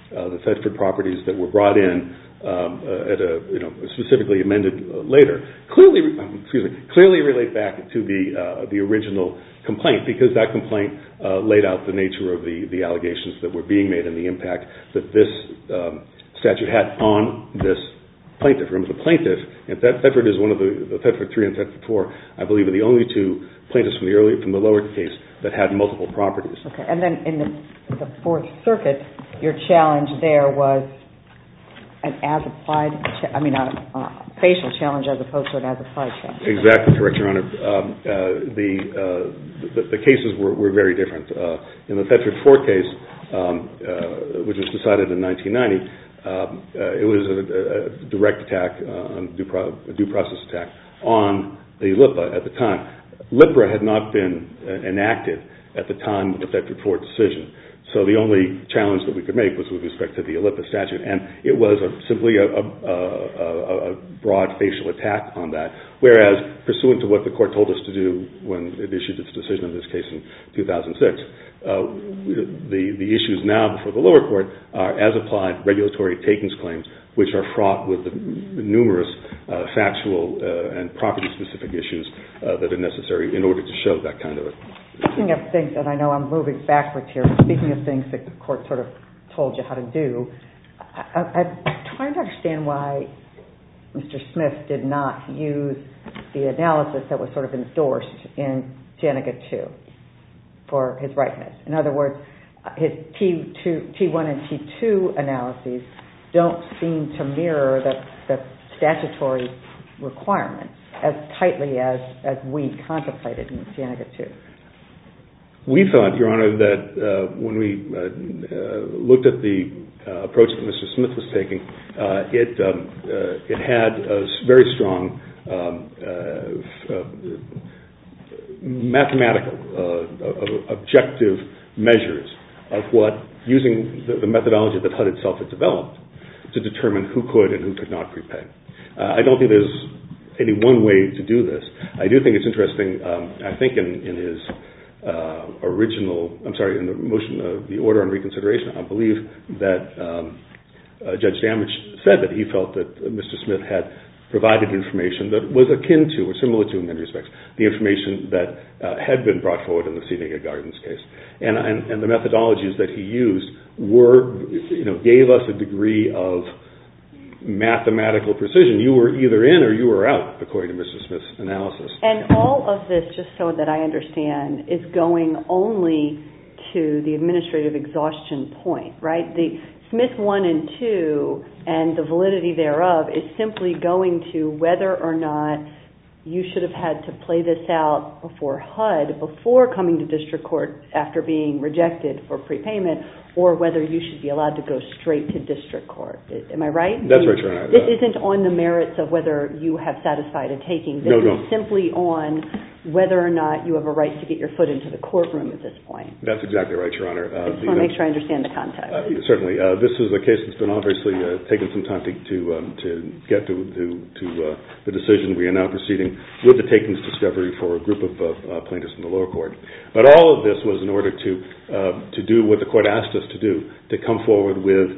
uh, the Thetford properties that were brought in um, uh, at a, you know, specifically amended uh, later, clearly, um, excuse me, clearly relate back to the uh, the original complaint, because that complaint uh, laid out the nature of the, the allegations that were being made and the impact that this um, statute had on this plaintiff. Remember, the plaintiff, and Thetford is one of the, the Thetford three and Thetford four, I believe, are the only two plaintiffs from the early, from the lower case that had multiple properties. Okay, and then in the, the Fourth Circuit, your challenge there was an as-applied, cha- I mean, a, a facial challenge as opposed to an as-applied challenge. Exactly correct, Your Honor. Um, uh, the, uh, the the cases were, were very different. Uh, in the Thetford four case, um, uh, which was decided in nineteen ninety, um, uh, it was a, a direct attack, uh, on due pro- a due process attack on the L I P A at the time. L I P A had not been uh, enacted at the time of the Thetford four decision. So the only challenge that we could make was with respect to the L I P A statute, and it was a, simply a, a, a, a broad facial attack on that, whereas pursuant to what the court told us to do when it issued its decision in this case in two thousand six, uh, the, the issues now before the lower court are as applied regulatory takings claims, which are fraught with the numerous uh, factual uh, and property-specific issues uh, that are necessary in order to show that kind of a... Speaking of things, and I know I'm moving backwards here, speaking of things that the court sort of told you how to do, I, I, I'm trying to understand why Mister Smith did not use the analysis that was sort of endorsed in Cienega two for his rightness. In other words, his T two, T one and T two analyses don't seem to mirror the, the statutory requirements as tightly as, as we contemplated in Cienega two. We thought, Your Honor, that uh, when we uh, uh, looked at the uh, approach that Mister Smith was taking, uh, it um, uh, it had a very strong um, uh, uh, mathematical, uh, objective measures of what, using the, the methodology that H U D itself had developed, to determine who could and who could not prepay. Uh, I don't think there's any one way to do this. I do think it's interesting. Um, I think in, in his uh, original, I'm sorry, in the motion, uh, the order on reconsideration, I believe that um, uh, Judge Damage said that he felt that uh, Mister Smith had provided information that was akin to or similar to, in many respects, the information that uh, had been brought forward in the Cienega Gardens case. And, and, and the methodologies that he used were, you know, gave us a degree of mathematical precision. You were either in or you were out, according to Mister Smith's analysis. And all of this, just so that I understand, is going only to the administrative exhaustion point, right? The Smith one and two and the validity thereof is simply going to whether or not you should have had to play this out before H U D, before coming to district court after being rejected for prepayment, or whether you should be allowed to go straight to district court. Am I right? That's right, Your Honor. This isn't on the merits of whether you have satisfied a taking. This no, is no. simply on whether or not you have a right to get your foot into the courtroom at this point. That's exactly right, Your Honor. I Uh, just want to make sure I understand the context. Uh, certainly. Uh, this is a case that's been obviously uh, taken some time to to, um, to get to, to, to uh, the decision. We are now proceeding with the takings discovery for a group of uh, uh, plaintiffs in the lower court. But all of this was in order to uh, to do what the court asked us to do, to come forward with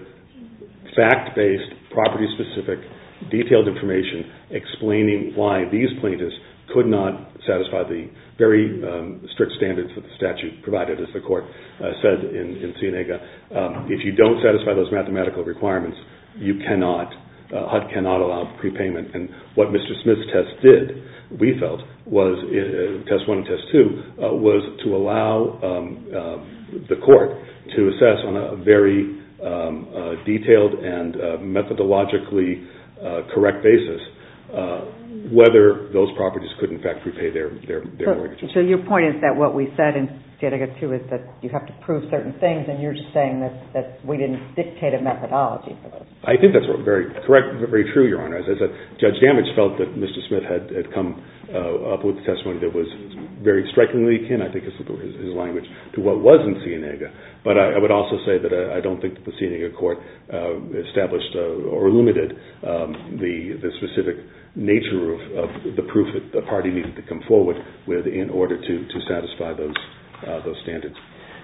fact-based, property-specific, detailed information explaining why these plaintiffs could not satisfy the very um, strict standards that the statute provided, as the court uh, said in, in Cienega. Um, if you don't satisfy those mathematical requirements, you cannot, uh, H U D cannot allow prepayment. And what Mister Smith's test did, we felt, was, uh, test one and test two, uh, was to allow um, uh, the court to assess on a very um, uh, detailed and uh, methodologically uh, correct basis uh, whether those properties could in fact prepay their, their, their so, mortgages. So your point is that what we said in Cienega two is that you have to prove certain things, and you're just saying that, that we didn't dictate a methodology for those. I think that's very correct, very true, Your Honor. As I said, Judge Damage felt that Mister Smith had, had come uh, up with testimony that was very strikingly akin, I think is his, his language, to what was in Cienega. But I, I would also say that I, I don't think that the Cienega court uh, established uh, or limited um, the, the specific nature of, of the proof that the party needed to come forward with in order to, to satisfy those uh, those standards.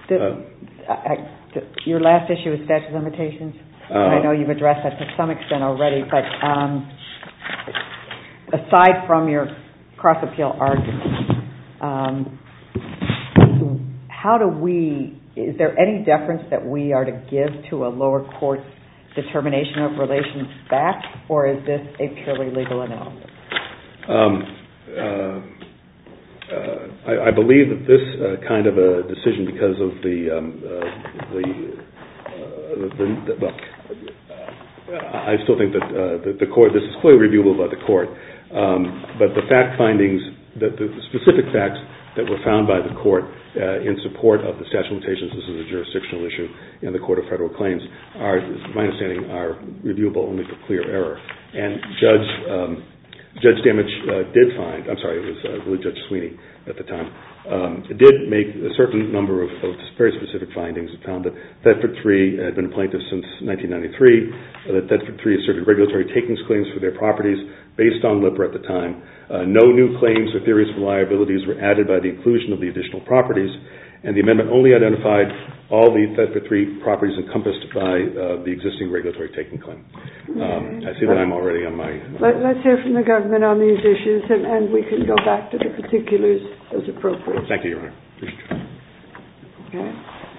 The, uh, I, the, your last issue is statute of limitations. Uh, I know you've addressed that to some extent already, but um, aside from your cross-appeal argument, um, how do we, is there any deference that we are to give to a lower court's determination of relations back, or is this a purely legal analysis? Um, uh, uh, I, I believe that this uh, kind of a decision, because of the um, uh, the, uh, the, the, the well, uh, I still think that uh, the, the court, this is clearly reviewable by the court, um, but the fact findings, that the specific facts that were found by the court uh, in support of the statute of limitations, this is a jurisdictional issue in the Court of Federal Claims, are, my understanding, are reviewable only for clear error. And Judge um, Judge Damage uh, did find, I'm sorry, it was uh, I believe Judge Sweeney at the time, um, did make a certain number of, of very specific findings. It found that Thetford three had been a plaintiff since nineteen ninety-three, uh, that Thetford three asserted regulatory takings claims for their properties based on LIPRA at the time. Uh, no new claims or theories for liabilities were added by the inclusion of the additional properties, and the amendment only identified all the Thetford three properties encompassed by uh, the existing regulatory taking claim. Um, I see that I'm already on my... Let, let's hear from the government on these issues, and, and we can go back to the particulars as appropriate. Thank you, Your Honor. Appreciate it. Okay.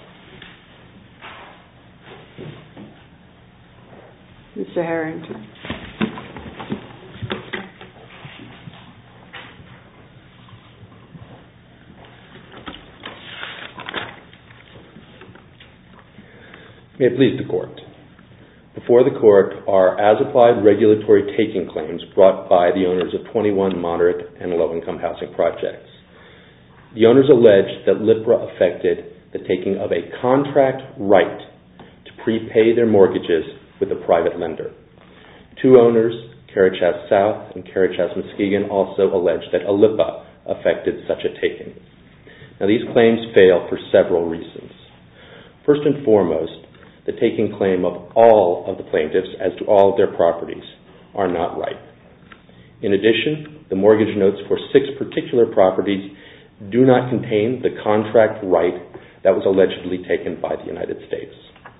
Mister Harrington. May it please the Court. Before the Court are as-applied regulatory taking claims brought by the owners of twenty-one moderate and low-income housing projects. The owners allege that LIPRA affected the taking of a contract right to prepay their mortgages with a private lender. Two owners, Carrichas South and Carrichas Muskegon, also allege that a LIPA affected such a taking. Now, these claims fail for several reasons. First and foremost, the taking claim of all of the plaintiffs as to all of their properties are not right. In addition, the mortgage notes for six particular properties do not contain the contract right that was allegedly taken by the United States.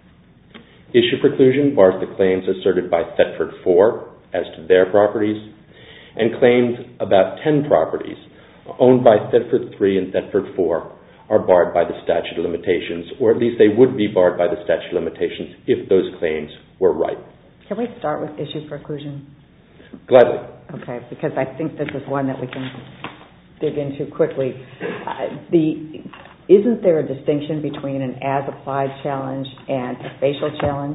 Issue preclusion bars the claims asserted by Thetford four as to their properties, and claims about ten properties owned by Thetford three and Thetford four are barred by the statute of limitations, or at least they would be barred by the statute of limitations if those claims were right. Can we start with issue preclusion? Gladly. Okay, because I think this is one that we can dig into quickly. Uh, the isn't there a distinction between an as-applied challenge and a facial challenge?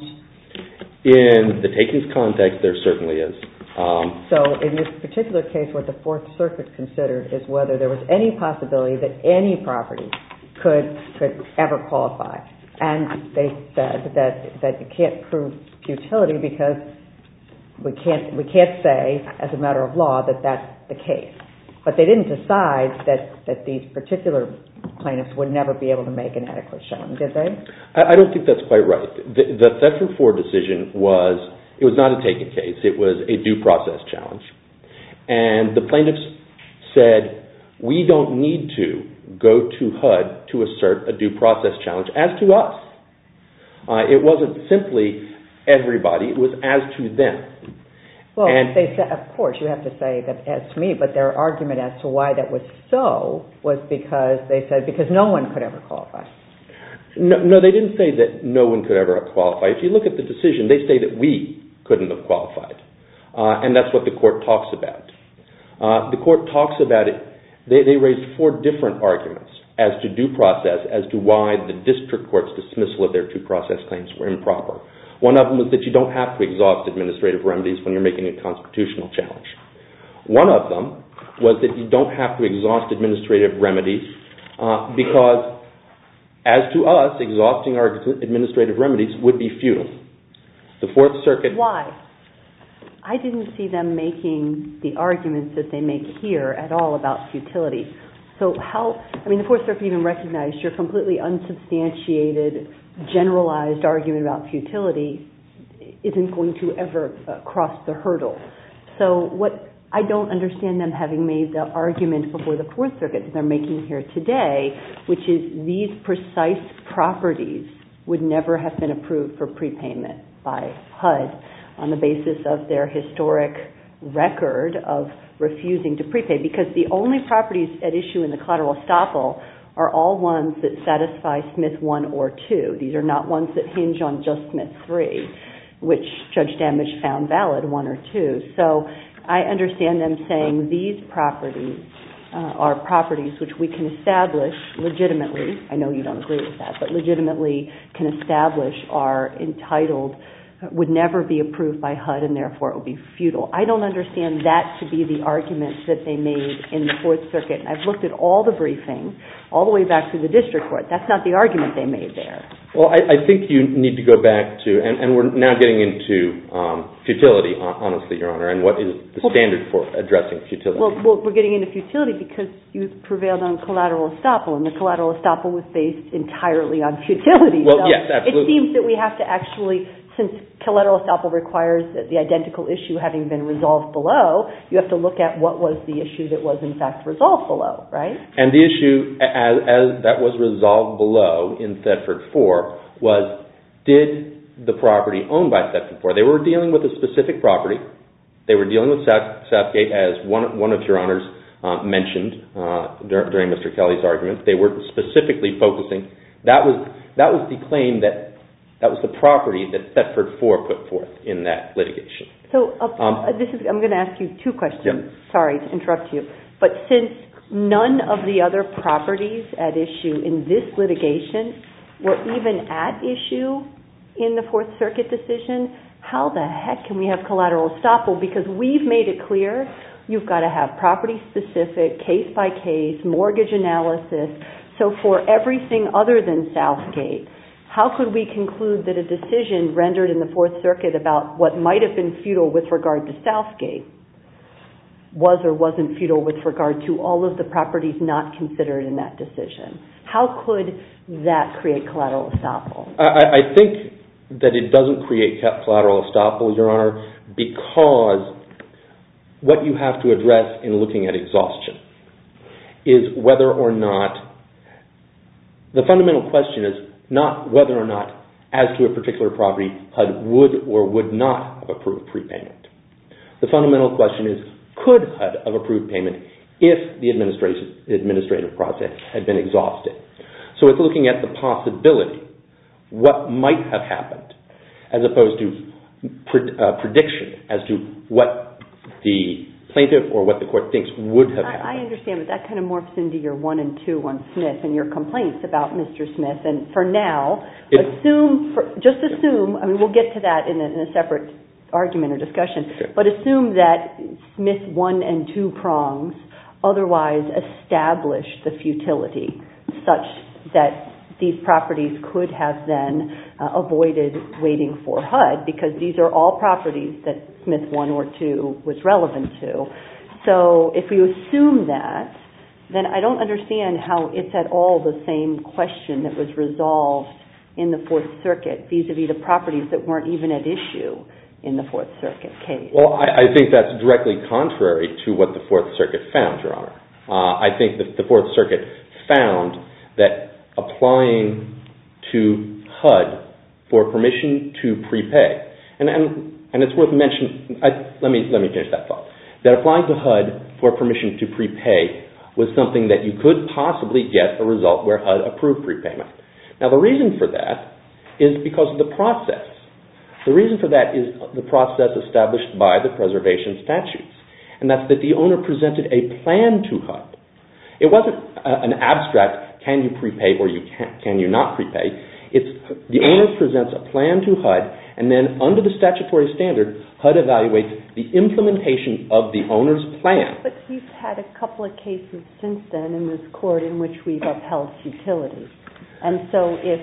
In the takings context, there certainly is. Um, so in this particular case, what the Fourth Circuit considered is whether there was any possibility that any property could could ever qualify. And they said that, that you can't prove futility because we can't we can't say as a matter of law that that's the case. But they didn't decide that, that these particular plaintiffs would never be able to make an adequate showing, did they? I, I don't think that's quite right. The, the Thetford four decision was... It was not a taking case. It was a due process challenge. And the plaintiffs said, we don't need to go to H U D to assert a due process challenge as to us. Uh, it wasn't simply everybody. It was as to them. Well, and they said, of course, you have to say that as to me, but their argument as to why that was so was because they said because no one could ever qualify. No, no, they didn't say that no one could ever qualify. If you look at the decision, they say that we couldn't have qualified. Uh, and that's what the court talks about. Uh, the court talks about it. They, they raised four different arguments as to due process, as to why the district court's dismissal of their due process claims were improper. One of them was that you don't have to exhaust administrative remedies when you're making a constitutional challenge. One of them was that you don't have to exhaust administrative remedies uh, because, as to us, exhausting our administrative remedies would be futile. The Fourth Circuit... Why? I didn't see them making the arguments that they make here at all about futility. So how... I mean, the Fourth Circuit even recognized your completely unsubstantiated, generalized argument about futility isn't going to ever uh, cross the hurdle. So what I don't understand them having made the argument before the Fourth Circuit that they're making here today, which is these precise properties would never have been approved for prepayment by H U D on the basis of their historic record of refusing to prepay, because the only properties at issue in the collateral estoppel are all ones that satisfy Smith one or two. These are not ones that hinge on just Smith three, which Judge Damage found valid, one or two. So I understand them saying these properties uh, are properties which we can establish legitimately, I know you don't agree with that, but legitimately can establish are entitled, would never be approved by H U D, and therefore it would be futile. I don't understand that to be the argument that they made in the Fourth Circuit. And I've looked at all the briefing, all the way back to the district court. That's not the argument they made there. Well, I, I think you need to go back to, and, and we're now getting into um, futility, honestly, Your Honor, and what is the well, standard for addressing futility. Well, well, we're getting into futility because you prevailed on collateral estoppel, and the collateral estoppel was based entirely on futility. Well, so yes, absolutely. It seems that we have to actually, since collateral estoppel requires that the identical issue having been resolved below, you have to look at what was the issue that was in fact resolved below, right? And the issue as, as that was resolved below in Thetford four was, did the property owned by Thetford four, they were dealing with a specific property, they were dealing with South, Southgate, as one, one of Your Honors uh, mentioned uh, dur- during Mister Kelly's argument. They were specifically focusing, that was, that was the claim that That was the property that Thetford four put forth in that litigation. So uh, um, this is, I'm going to ask you two questions. Yep. Sorry to interrupt you. But since none of the other properties at issue in this litigation were even at issue in the Fourth Circuit decision, how the heck can we have collateral estoppel? Because we've made it clear you've got to have property-specific, case-by-case, mortgage analysis. So for everything other than Southgate, how could we conclude that a decision rendered in the Fourth Circuit about what might have been futile with regard to Southgate was or wasn't futile with regard to all of the properties not considered in that decision? How could that create collateral estoppel? I, I think that it doesn't create collateral estoppel, Your Honor, because what you have to address in looking at exhaustion is whether or not, the fundamental question is not whether or not, as to a particular property, H U D would or would not have approved prepayment. The fundamental question is, could H U D have approved payment if the administrative, administrative process had been exhausted? So it's looking at the possibility, what might have happened, as opposed to pred, uh, prediction as to what the plaintiff or what the court thinks would have happened. I, I understand, but that kind of morphs into your one and two on Smith and your complaints about Mister Smith. And for now, it, assume, for, just assume, I mean, we'll get to that in a, in a separate argument or discussion, okay. But assume that Smith one and two prongs otherwise establish the futility such that these properties could have then uh, avoided waiting for H U D, because these are all properties that Smith one or two was relevant to. So if we assume that, then I don't understand how it's at all the same question that was resolved in the Fourth Circuit vis-a-vis the properties that weren't even at issue in the Fourth Circuit case. Well, I, I think that's directly contrary to what the Fourth Circuit found, Your Honor. Uh, I think that the Fourth Circuit found that applying to H U D for permission to prepay, and and, and it's worth mentioning, I, let me let me finish that thought, that applying to H U D for permission to prepay was something that you could possibly get a result where H U D approved prepayment. Now the reason for that is because of the process. The reason for that is the process established by the preservation statutes, and that's that the owner presented a plan to H U D. It wasn't uh, an abstract, can you prepay or you can, can you not prepay. It's the owner presents a plan to H U D, and then under the statutory standard, H U D evaluates the implementation of the owner's plan. But we've had a couple of cases since then in this court in which we've upheld futility. And so if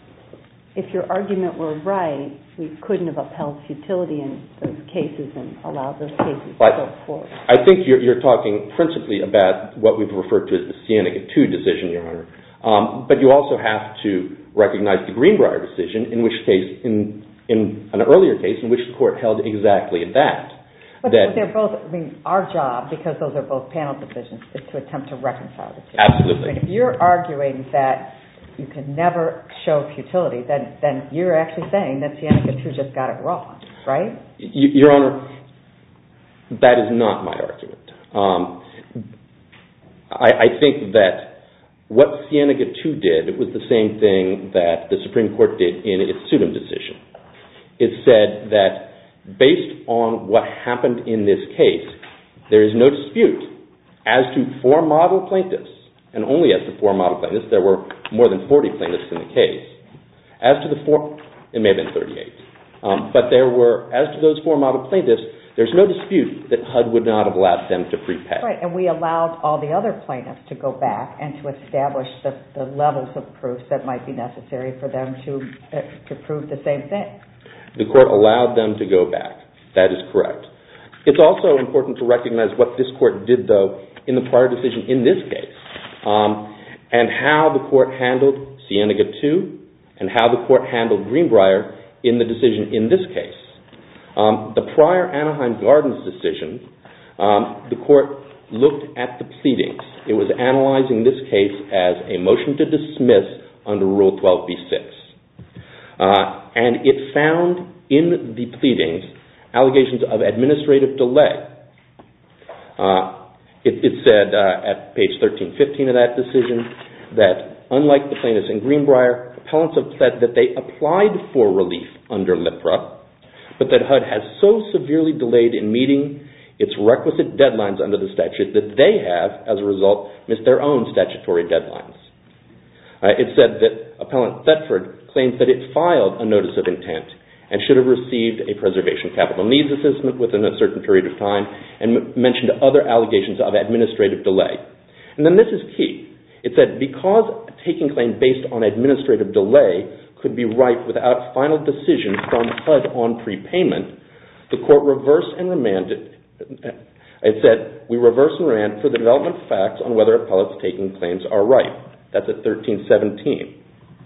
if your argument were right, we couldn't have upheld futility in those cases and allowed those cases but to go forward. I think you're, you're talking principally about what we've referred to as the Cienega two decision, Your Honor. Um, but you also have to recognize the Greenbrier decision, in which case, in, in an earlier case, in which the court held exactly that. But that... they're both, I mean, our job, because those are both panel decisions, is to attempt to reconcile the two. Absolutely. But if you're arguing that you can never show futility, then, then you're actually saying that Cienega two just got it wrong, right? Your Honor, that is not my argument. Um, I, I think that what Cienega two did was the same thing that the Supreme Court did in its Sudom decision. It said that based on what happened in this case, there is no dispute as to four model plaintiffs, and only as to four model plaintiffs. There were more than forty plaintiffs in the case. As to the four, it may have been thirty-eight. Um, but there were, as to those four model plaintiffs, there's no dispute that H U D would not have allowed them to prepay. Right, and we allowed all the other plaintiffs to go back and to establish the, the levels of proof that might be necessary for them to uh, to prove the same thing. The court allowed them to go back. That is correct. It's also important to recognize what this court did, though, in the prior decision in this case, um, and how the court handled Cienega two and how the court handled Greenbrier in the decision in this case. Um, the prior Anaheim Gardens decision, um, the court looked at the pleadings. It was analyzing this case as a motion to dismiss under Rule twelve b six. Uh, and it found in the pleadings allegations of administrative delay. Uh, it, it said uh, at page thirteen fifteen of that decision that unlike the plaintiffs in Greenbrier, appellants have said that they applied for relief under LIPRA, but that H U D has so severely delayed in meeting its requisite deadlines under the statute that they have, as a result, missed their own statutory deadlines. Uh, it said that Appellant Thetford claims that it filed a notice of intent and should have received a preservation capital needs assessment within a certain period of time, and m- mentioned other allegations of administrative delay. And then this is key. It said because a taking claim based on administrative delay could be ripe without a final decision from H U D on prepayment, the court reversed and remanded. It said, we reverse and remand for the development of facts on whether appellants' taking claims are ripe. That's at thirteen seventeen.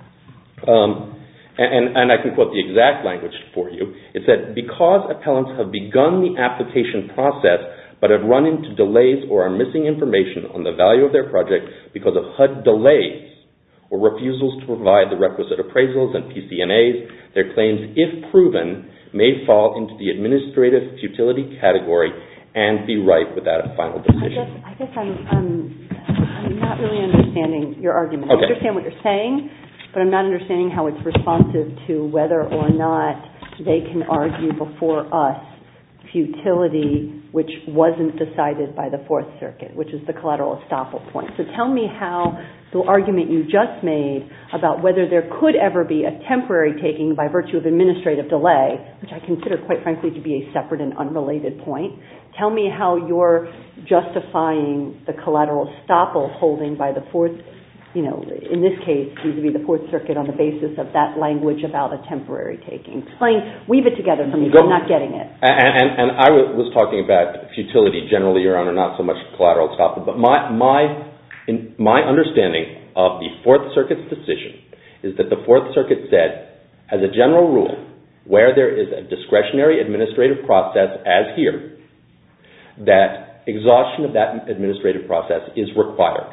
Um, and, and I can quote the exact language for you. It said, because appellants have begun the application process but have run into delays or are missing information on the value of their project because of H U D delays or refusals to provide the requisite appraisals and P C N As, their claims, if proven, may fall into the administrative futility category and be ripe without a final decision. I guess, I guess I'm, um, I'm not really understanding your argument. Okay. I understand what you're saying, but I'm not understanding how it's responsive to whether or not they can argue before us futility, which wasn't decided by the Fourth Circuit, which is the collateral estoppel point. So tell me how the argument you just made about whether there could ever be a temporary taking by virtue of administrative delay, which I consider, quite frankly, to be a separate and unrelated point. Tell me how you're justifying the collateral estoppel holding by the Fourth, you know, in this case, vis-a-vis the Fourth Circuit on the basis of that language about a temporary taking. Explain, weave it together for me, because I'm not getting it. And, and, and I was talking about futility generally, Your Honor, not so much collateral estoppel, but my, my, in my understanding of the Fourth Circuit's decision is that the Fourth Circuit said, as a general rule, where there is a discretionary administrative process, as here, that exhaustion of that administrative process is required.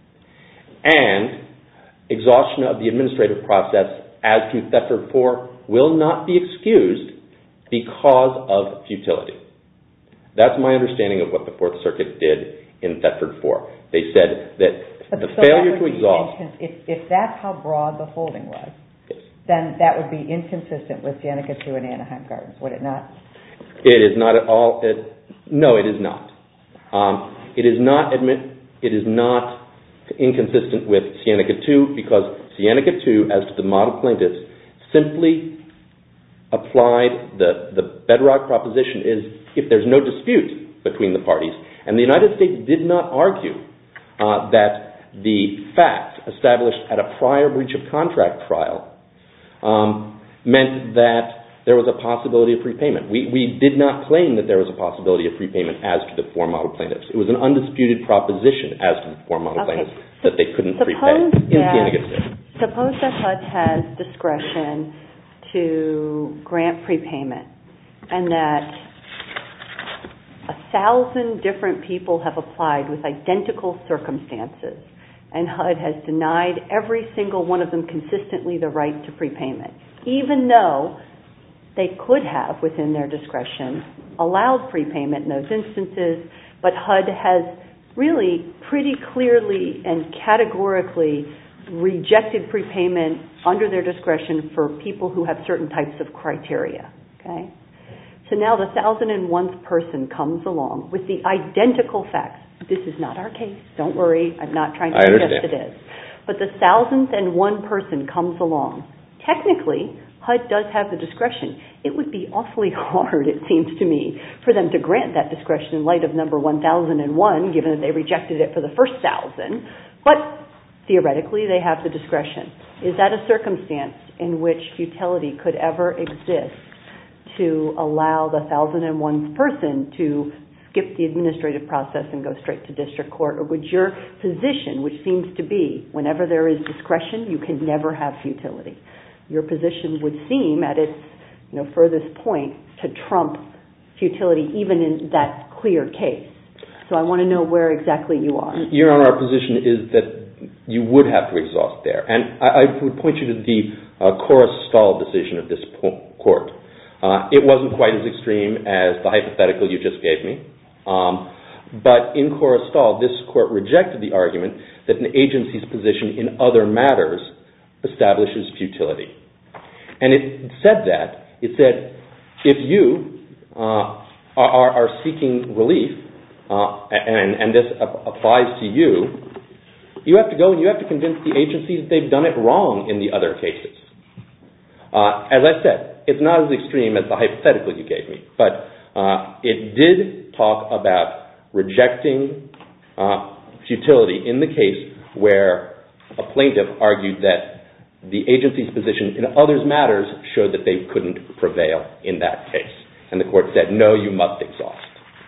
And exhaustion of the administrative process as to Thetford four will not be excused because of futility. That's my understanding of what the Fourth Circuit did in Thetford four. They said that but the so failure that to would be exhaust... incons- if, if that's how broad the holding was, Yes. then that would be inconsistent with Cienega two and Anaheim Gardens, would it not? It is not at all... It, no, it is not. Um, it is not admit. It is not inconsistent with Cienega two because Cienega two, as to the model plaintiffs, simply applied the, the bedrock proposition is if there's no dispute between the parties. And the United States did not argue uh, that the facts established at a prior breach of contract trial um, meant that there was a possibility of prepayment. We, we did not claim that there was a possibility of prepayment as to the four model plaintiffs. It was an undisputed proposition as to the four model Okay. plaintiffs that they couldn't Suppose prepay in that- Cienega two. Suppose that H U D has discretion to grant prepayment and that thousand different people have applied with identical circumstances, and H U D has denied every single one of them consistently the right to prepayment, even though they could have, within their discretion, allowed prepayment in those instances, but H U D has really pretty clearly and categorically rejected prepayment under their discretion for people who have certain types of criteria. Okay? So now the thousand and one person comes along with the identical facts. This is not our case. Don't worry. I'm not trying to suggest it is. But the thousandth and one person comes along. Technically, H U D does have the discretion. It would be awfully hard, it seems to me, for them to grant that discretion in light of number one thousand one, given that they rejected it for the first thousand. But theoretically, they have the discretion. Is that a circumstance in which futility could ever exist to allow the thousand and one person to skip the administrative process and go straight to district court? Or would your position, which seems to be whenever there is discretion, you can never have futility? Your position would seem at its you know, furthest point to trump futility even in that clear case. So I want to know where exactly you are. Your Honor, our position is that you would have to exhaust there. And I, I would point you to the uh, Cora-Stahl decision of this po- court. Uh, it wasn't quite as extreme as the hypothetical you just gave me. Um, but in Cora-Stahl, this court rejected the argument that an agency's position in other matters establishes futility. And it said that. It said, if you uh, are, are seeking relief, uh, and, and this applies to you, you have to go and you have to convince the agency that they've done it wrong in the other cases. Uh, as I said, it's not as extreme as the hypothetical you gave me, but uh, it did talk about rejecting uh, futility in the case where a plaintiff argued that the agency's position in others' matters showed that they couldn't prevail in that case. And the court said, no, you must exhaust.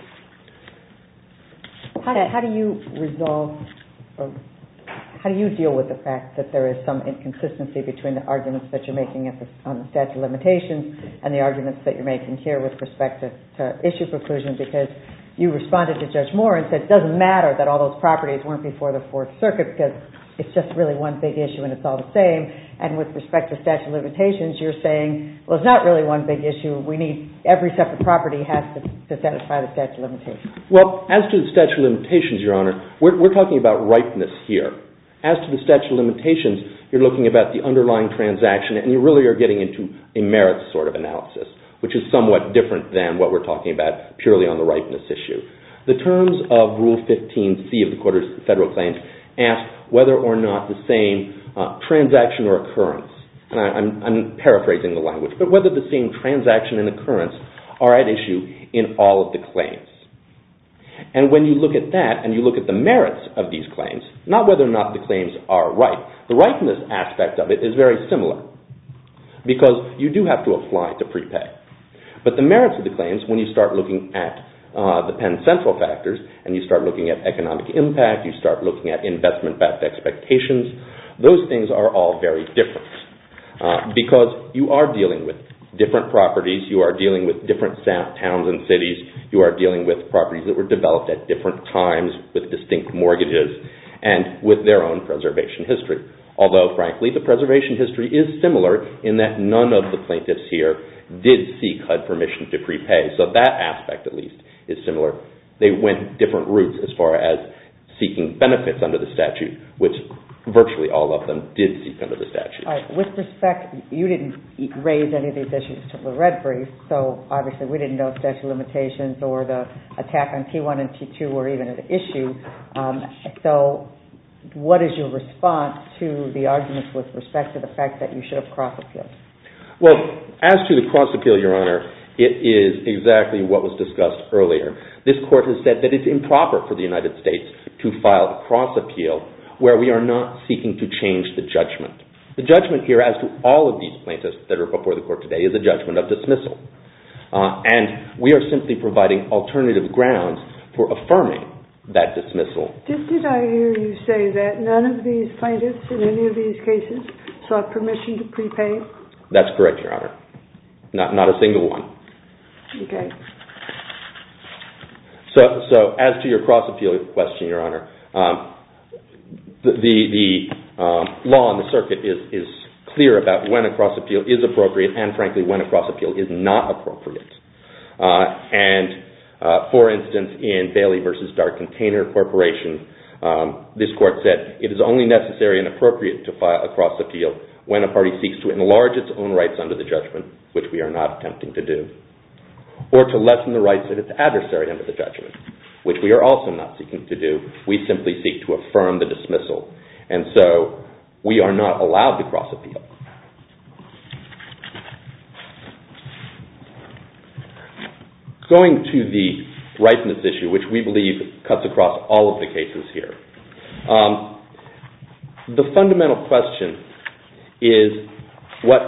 How do, how do you resolve, or how do you deal with the fact that there is some inconsistency between the arguments that you're making at the, on the statute of limitations and the arguments that you're making here with respect to, to issue preclusion? Because you responded to Judge Moore and said it doesn't matter that all those properties weren't before the Fourth Circuit because it's just really one big issue and it's all the same. And with respect to statute of limitations, you're saying, well, it's not really one big issue. We need every separate property has to, to satisfy the statute of limitations. Well, as to the statute of limitations, Your Honor, we're, we're talking about ripeness here. As to the statute of limitations, you're looking about the underlying transaction and you really are getting into a merits sort of analysis, which is somewhat different than what we're talking about purely on the ripeness issue. The terms of Rule fifteen C of the Court of Federal Claims ask whether or not the same uh, transaction or occurrence, and I, I'm, I'm paraphrasing the language, but whether the same transaction and occurrence are at issue in all of the claims. And when you look at that and you look at the merits of these claims, not whether or not the claims are right, the ripeness aspect of it is very similar because you do have to apply to prepay. But the merits of the claims, when you start looking at uh, the Penn Central factors and you start looking at economic impact, you start looking at investment-backed expectations, those things are all very different uh, because you are dealing with different properties, you are dealing with different towns and cities, you are dealing with properties that were developed at different times with distinct mortgages and with their own preservation history. Although, frankly, the preservation history is similar in that none of the plaintiffs here did seek H U D permission to prepay. So that aspect, at least, is similar. They went different routes as far as seeking benefits under the statute, which virtually all of them did seek under the statute. All right. With respect, you didn't raise any of these issues to the red brief, so obviously we didn't know statute of limitations or the attack on T one and T two were even an issue. Um, so what is your response to the arguments with respect to the fact that you should have cross-appealed? Well, as to the cross-appeal, Your Honor, it is exactly what was discussed earlier. This Court has said that it's improper for the United States to file a cross-appeal where we are not seeking to change the judgment. The judgment here as to all of these plaintiffs that are before the Court today is a judgment of dismissal. Uh, and we are simply providing alternative grounds for affirming that dismissal. Did, did I hear you say that none of these plaintiffs in any of these cases sought permission to prepay? That's correct, Your Honor. Not, not a single one. Okay. So, so as to your cross-appeal question, Your Honor, um, the, the, the um, law in the circuit is, is clear about when a cross-appeal is appropriate and, frankly, when a cross-appeal is not appropriate. Uh, and, uh, for instance, in Bailey versus Dark Container Corporation, um, this court said it is only necessary and appropriate to file a cross-appeal when a party seeks to enlarge its own rights under the judgment, which we are not attempting to do, or to lessen the rights of its adversary under the judgment, which we are also not seeking to do. We simply seek to affirm the dismissal. And so we are not allowed to cross-appeal. Going to the ripeness issue, which we believe cuts across all of the cases here, um, the fundamental question is what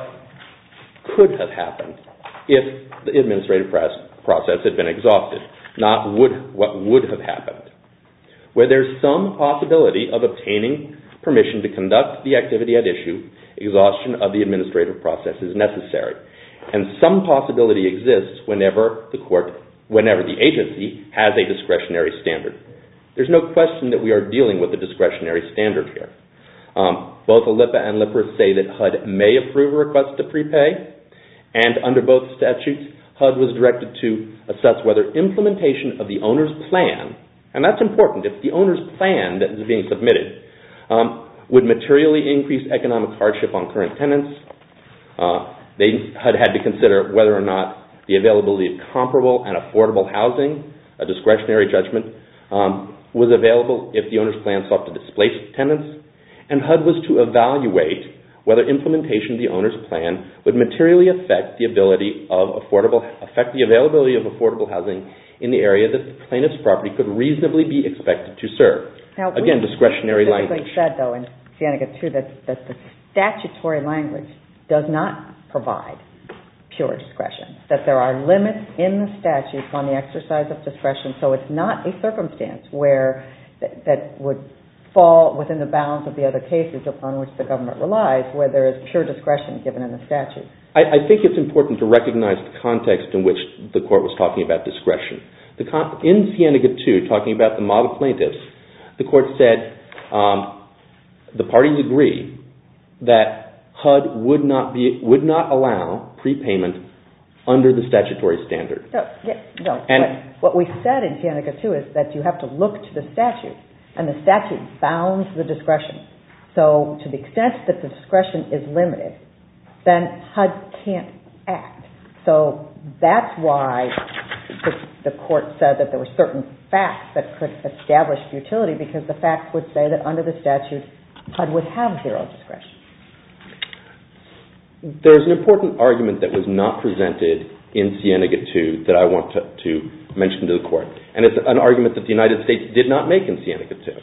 could have happened if the administrative process had been exhausted, not would, what would have happened. Where there's some possibility of obtaining permission to conduct the activity at issue, exhaustion of the administrative process is necessary. And some possibility exists whenever the court, whenever the agency has a discretionary standard. There's no question that we are dealing with a discretionary standard here. Um, both A L I P A and L I P R A say that H U D may approve a request to prepay, and under both statutes, H U D was directed to assess whether implementation of the owner's plan, and that's important, if the owner's plan that is being submitted um, would materially increase economic hardship on current tenants. Uh, they had had to consider whether or not the availability of comparable and affordable housing, a discretionary judgment, um, was available if the owner's plan sought to displace tenants. And H U D was to evaluate whether implementation of the owner's plan would materially affect the ability of affordable, affect the availability of affordable housing in the area that the plaintiff's property could reasonably be expected to serve. Now, again, discretionary language. We said, though, in Cienega two, that, that the statutory language does not provide pure discretion, that there are limits in the statutes on the exercise of discretion, so it's not a circumstance where that, that would fall within the bounds of the other cases upon which the government relies, where there is pure discretion given in the statute. I, I think it's important to recognize the context in which the court was talking about discretion. The con- in Cienega two, talking about the model plaintiffs, the court said um, the parties agree that H U D would not be would not allow prepayment under the statutory standard. No, yeah, no. And what, what we said in Cienega two is that you have to look to the statute, and the statute bounds the discretion. So to the extent that the discretion is limited, then H U D can't act. So that's why the, the court said that there were certain facts that could establish futility, because the facts would say that under the statute, H U D would have zero discretion. There's an important argument that was not presented in Cienega two that I want to, to mention to the court, and it's an argument that the United States did not make in Cienega two.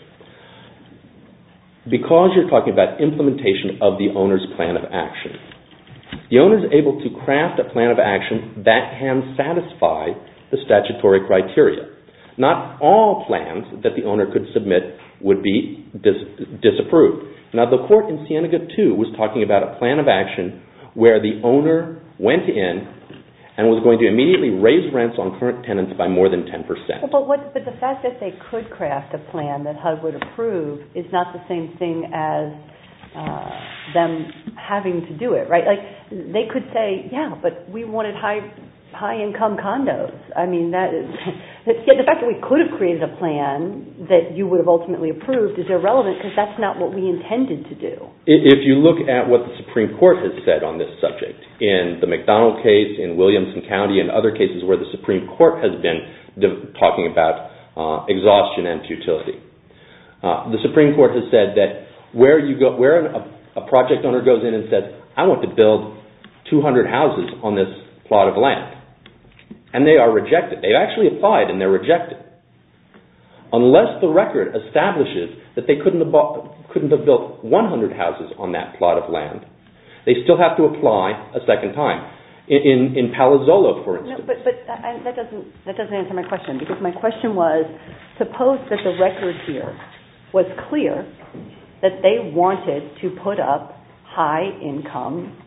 Because you're talking about implementation of the owner's plan of action, the owner is able to craft a plan of action that can satisfy the statutory criteria. Not all plans that the owner could submit would be dis- disapproved. Now, the court in Cienega two was talking about a plan of action where the owner went in and was going to immediately raise rents on current tenants by more than ten percent. Well, but, what, but the fact that they could craft a plan that H U D would approve is not the same thing as uh, them having to do it, right? Like, they could say, yeah, but we wanted high high income condos. I mean, that is, yeah, the fact that we could have created a plan that you would have ultimately approved is irrelevant, because that's not what we intended to do. If you look at what the Supreme Court has said on this subject, in the McDonald case, in Williamson County, and other cases where the Supreme Court has been de- talking about uh, exhaustion and futility, uh, the Supreme Court has said that where you go, where an, a, a project owner goes in and says, I want to build two hundred houses on this plot of land, and they are rejected. They've actually applied and they're rejected. Unless the record establishes that they couldn't have, bought, couldn't have built one hundred houses on that plot of land, they still have to apply a second time. In, in, in Palazzolo, for instance. No, but, but I, that doesn't that doesn't answer my question, because my question was, suppose that the record here was clear that they wanted to put up high income,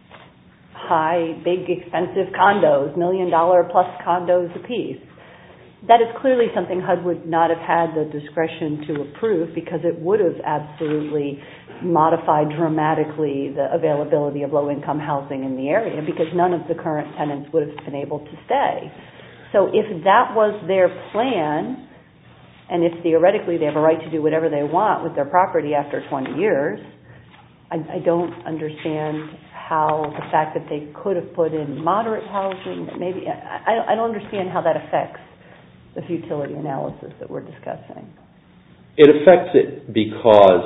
high, big, expensive condos, million dollar plus condos apiece. that is clearly something H U D would not have had the discretion to approve because it would have absolutely modified dramatically the availability of low-income housing in the area because none of the current tenants would have been able to stay. So if that was their plan, and if theoretically they have a right to do whatever they want with their property after twenty years, I, I don't understand how the fact that they could have put in moderate housing, maybe, I, I don't understand how that affects the futility analysis that we're discussing. It affects it because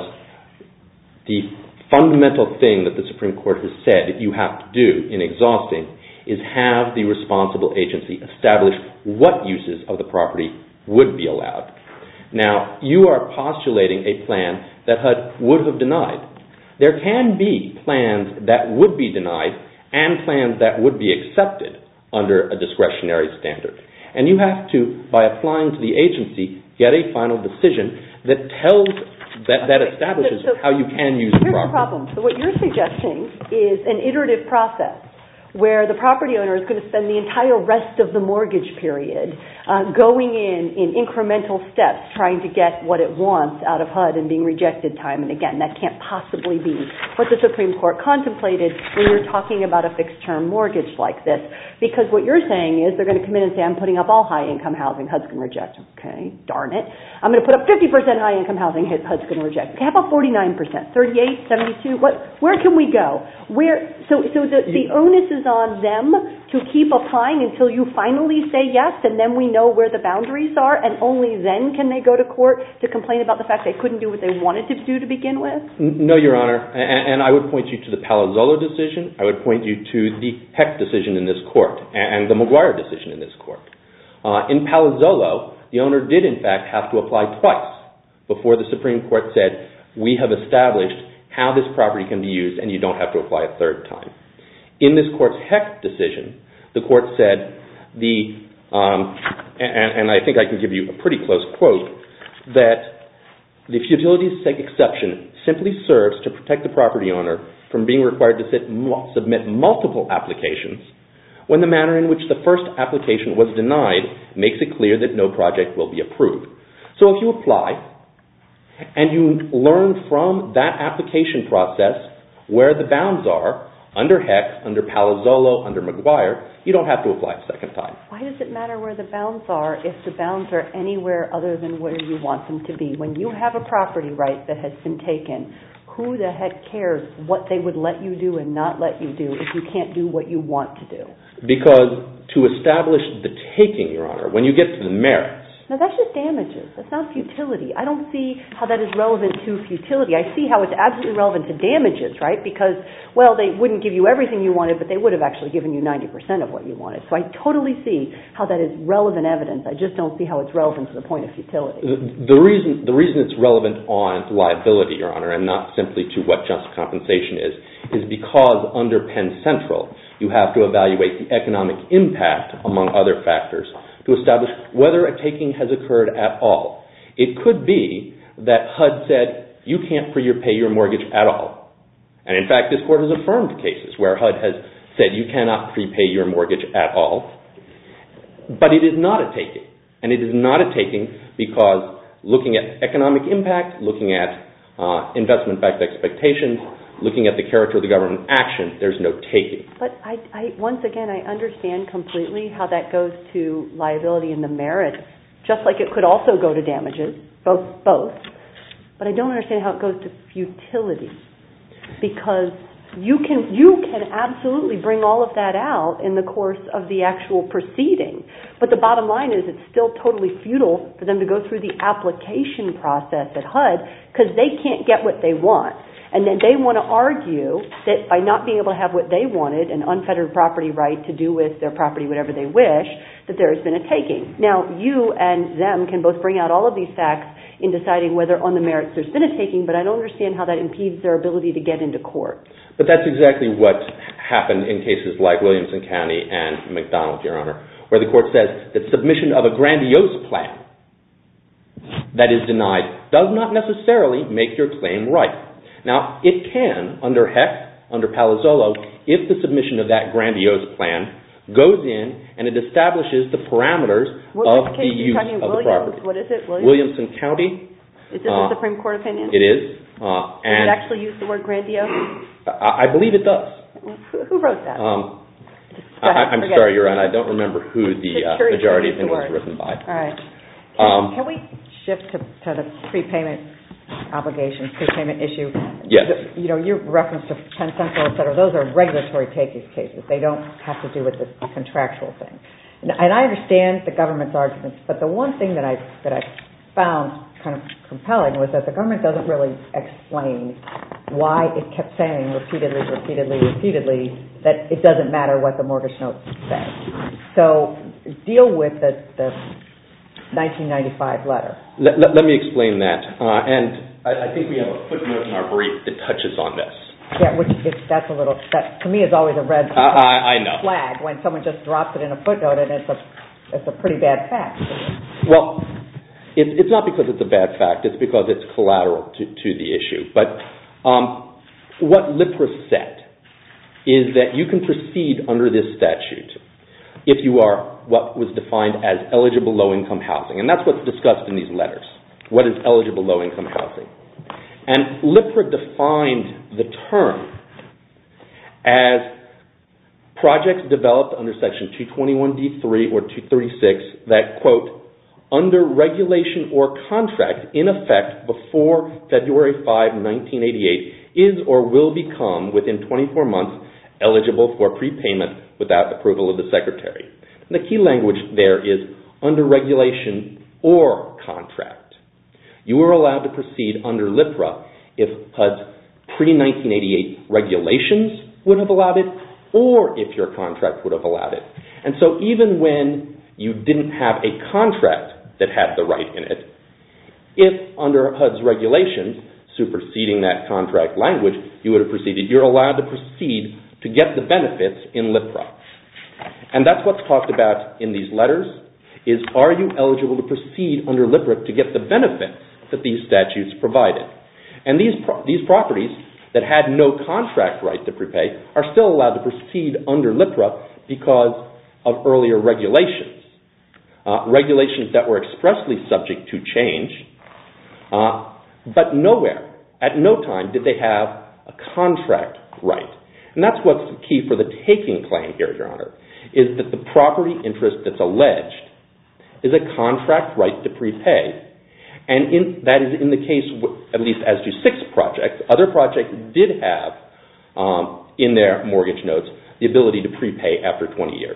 the fundamental thing that the Supreme Court has said that you have to do in exhausting is have the responsible agency establish what uses of the property would be allowed. Now, you are postulating a plan that H U D would have denied. There can be plans that would be denied and plans that would be accepted under a discretionary standard. And you have to, by applying to the agency, get a final decision that tells, that, that establishes so, so how you can use the property. Here's the problem. So what you're suggesting is an iterative process where the property owner is going to spend the entire rest of the mortgage period uh, going in in incremental steps trying to get what it wants out of H U D and being rejected time and again. That can't possibly be what the Supreme Court contemplated when you're talking about a fixed-term mortgage like this, because what you're saying is they're going to come in and say, I'm putting up all high-income housing, H U D's going to reject. Okay, darn it. I'm going to put up fifty percent high-income housing, H U D's going to reject. Okay, how about forty-nine percent, thirty-eight, seventy-two? What, where can we go? Where? So, so the, the onus is on them to keep applying until you finally say yes, and then we know where the boundaries are, and only then can they go to court to complain about the fact they couldn't do what they wanted to do to begin with? No, Your Honor, and, and I would point you to the Palazzolo decision. I would point you to the Heck decision in this court and the McGuire decision in this court. Uh, in Palazzolo, the owner did in fact have to apply twice before the Supreme Court said, we have established how this property can be used and you don't have to apply a third time. In this court's Heck decision, the court said, the, um, and, and I think I can give you a pretty close quote, that the futility exception simply serves to protect the property owner from being required to sit, submit multiple applications when the manner in which the first application was denied makes it clear that no project will be approved. So if you apply and you learn from that application process where the bounds are, under Heck, under Palazzolo, under McGuire, you don't have to apply a second time. Why does it matter where the bounds are if the bounds are anywhere other than where you want them to be? When you have a property right that has been taken, who the heck cares what they would let you do and not let you do if you can't do what you want to do? Because to establish the taking, Your Honor, when you get to the merits... No, that's just damages. That's not futility. I don't see how that is relevant to futility. I see how it's absolutely relevant to damages, right? Because, well, they wouldn't give you everything you wanted, but they would have actually given you ninety percent of what you wanted. So I totally see how that is relevant evidence. I just don't see how it's relevant to the point of futility. The, the reason the reason it's relevant on liability, Your Honor, and not simply to what just compensation is, is because under Penn Central, you have to evaluate the economic impact, among other factors, to establish whether a taking has occurred at all. It could be that H U D said, you can't prepay your mortgage at all. And in fact, this court has affirmed cases where H U D has said you cannot prepay your mortgage at all. But it is not a taking. And it is not a taking because looking at economic impact, looking at uh, investment-backed expectations, looking at the character of the government action, there's no taking. But I, I, once again, I understand completely how that goes to liability and the merits, just like it could also go to damages, both, both. But I don't understand how it goes to futility, because you can, you can absolutely bring all of that out in the course of the actual proceeding. But the bottom line is it's still totally futile for them to go through the application process at H U D because they can't get what they want. And then they want to argue that by not being able to have what they wanted, an unfettered property right to do with their property whatever they wish, that there has been a taking. Now, you and them can both bring out all of these facts in deciding whether on the merits there's been a taking, but I don't understand how that impedes their ability to get into court. But that's exactly what happened in cases like Williamson County and McDonald, Your Honor, where the court says that submission of a grandiose plan that is denied does not necessarily make your claim right. Now, it can, under Heck, under Palazzolo, if the submission of that grandiose plan goes in and it establishes the parameters what of the case use are you talking, of Williams, the property. What is it? Williams? Williamson County. Is this uh, a Supreme Court opinion? It is. Uh, Does and it actually use the word grandiose? I, I believe it does. Who, who wrote that? Um, Go ahead, I, I'm forget sorry, it. Your Honor, I don't remember who the Just uh, curious majority who used the opinion was word. written by. All right. Can, Um, can we shift to, to the prepayment obligation, prepayment issue? Yes. The, you know, your reference to Penn Central, et cetera, those are regulatory takings cases. They don't have to do with this contractual thing. And, and I understand the government's arguments, but the one thing that I that I found kind of compelling was that the government doesn't really explain why it kept saying repeatedly, repeatedly, repeatedly that it doesn't matter what the mortgage notes say. So deal with the, the nineteen ninety-five letter. Let, let, let me explain that. Uh, and I, I think we have a footnote in our brief that touches on this. Yeah, which is, that's a little, that to me is always a red uh, I, I know. flag when someone just drops it in a footnote and it's a, it's a pretty bad fact. Well, it, it's not because it's a bad fact. It's because it's collateral to, to the issue. But um, what LIPRA said is that you can proceed under this statute if you are what was defined as eligible low-income housing. And that's what's discussed in these letters. What is eligible low-income housing? And LIPRA defined the term as projects developed under Section two twenty-one D three or two thirty-six that, quote, under regulation or contract in effect before February fifth, nineteen eighty-eight, is or will become within twenty-four months eligible for prepayment without approval of the Secretary. And the key language there is under regulation or contract. You are allowed to proceed under LIPRA if H U D's pre nineteen eighty-eight regulations would have allowed it or if your contract would have allowed it. And so even when you didn't have a contract that had the right in it, if under H U D's regulations superseding that contract language, you would have proceeded, you're allowed to proceed to get the benefits in LIPRA. And that's what's talked about in these letters, is are you eligible to proceed under LIPRA to get the benefits that these statutes provided. And these pro- these properties that had no contract right to prepay are still allowed to proceed under LIPRA because of earlier regulations. Uh, regulations that were expressly subject to change, uh, but nowhere, at no time, did they have a contract right. And that's what's key for the taking claim here, Your Honor, is that the property interest that's alleged is a contract right to prepay. And in, that is in the case, at least as to six projects. Other projects did have, um, in their mortgage notes, the ability to prepay after twenty years.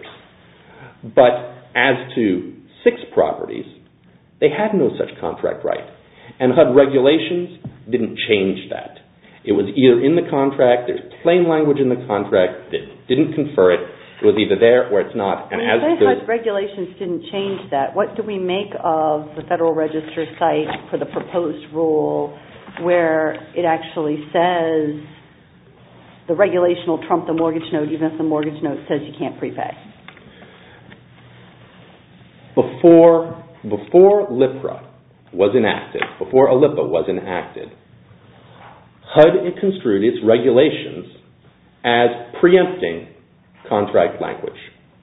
But as to six properties, they had no such contract right. And H U D regulations didn't change that. It was either in the contract, there's plain language in the contract that didn't confer it. It was either there or it's not. And when as you say the, H U D regulations didn't change that, what do we make of the Federal Register site for the proposed rule where it actually says the regulation will trump the mortgage note even if the mortgage note says you can't prepay? Before, before LIPRA was enacted, before A L I P A was enacted, H U D construed its regulations as preempting contract language.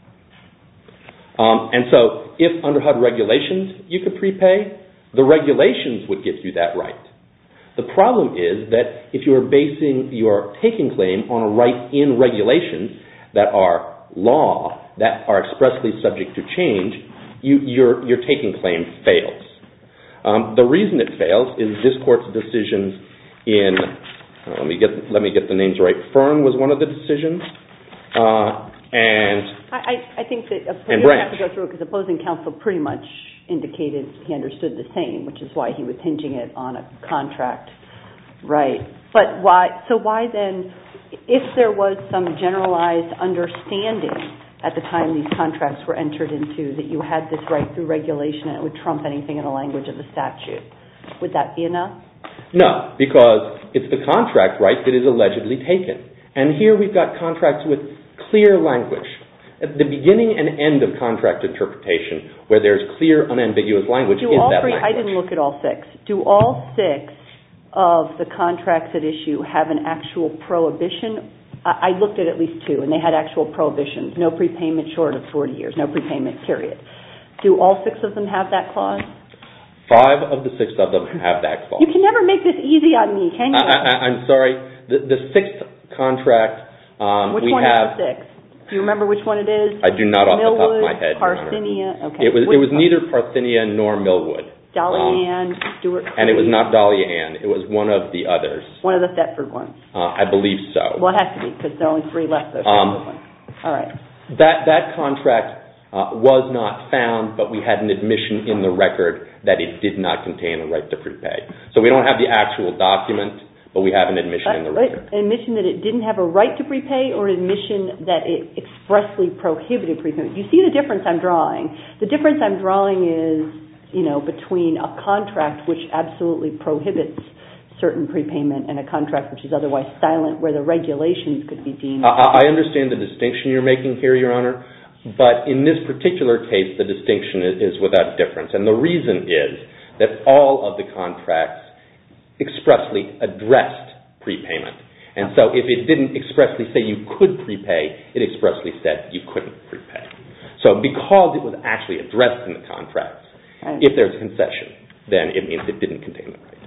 Um, and so if under H U D regulations you could prepay, the regulations would give you that right. The problem is that if you are basing your taking claim on a right in regulations that are law, that are expressly subject to change, you, your, your taking claim fails. Um, the reason it fails is this court's decisions in, uh, let me get let me get the names right. Fern was one of the decisions, uh, and I, I think that and you Branch. have to go through it because opposing counsel pretty much indicated he understood the same, which is why he was hinging it on a contract right. But why? So why then, if there was some generalized understanding at the time these contracts were entered into that you had this right through regulation and it would trump anything in the language of the statute, would that be enough? No, because it's the contract right that is allegedly taken. And here we've got contracts with clear language. At the beginning and end of contract interpretation, where there's clear, unambiguous language, Do is all that three, language. I didn't look at all six. Do all six of the contracts at issue have an actual prohibition I looked at at least two, and they had actual prohibitions. No prepayment short of forty years, no prepayment, period. Do all six of them have that clause? Five of the six of them have that clause. You can never make this easy on me, can you? I, I, I'm sorry. The, the sixth contract, um, which we one have... is the sixth? Do you remember which one it is? I do not off Millwood, the top of my head, Parthenia, Your Honor. okay. It was, which it was neither Parthenia nor Millwood. Dolly um, Ann, Stewart. And it was not Dolly Ann. It was one of the others. One of the Thetford ones. Uh, I believe so. Well, it has to be, because there are only three left of those Um, Thetford ones. All right. That, that contract uh, was not found, but we had an admission in the record that it did not contain a right to prepay. So we don't have the actual document, but we have an admission in the record. An admission that it didn't have a right to prepay, or an admission that it expressly prohibited prepayment? You see the difference I'm drawing. The difference I'm drawing is, you know, between a contract which absolutely prohibits certain prepayment and a contract which is otherwise silent, where the regulations could be deemed. I, I understand the distinction you're making here, Your Honor, but in this particular case, the distinction is, is without difference. And the reason is that all of the contracts expressly addressed prepayment. And so if it didn't expressly say you could prepay, it expressly said you couldn't prepay. So because it was actually addressed in the contracts, if there's concession, then it means it didn't contain the right.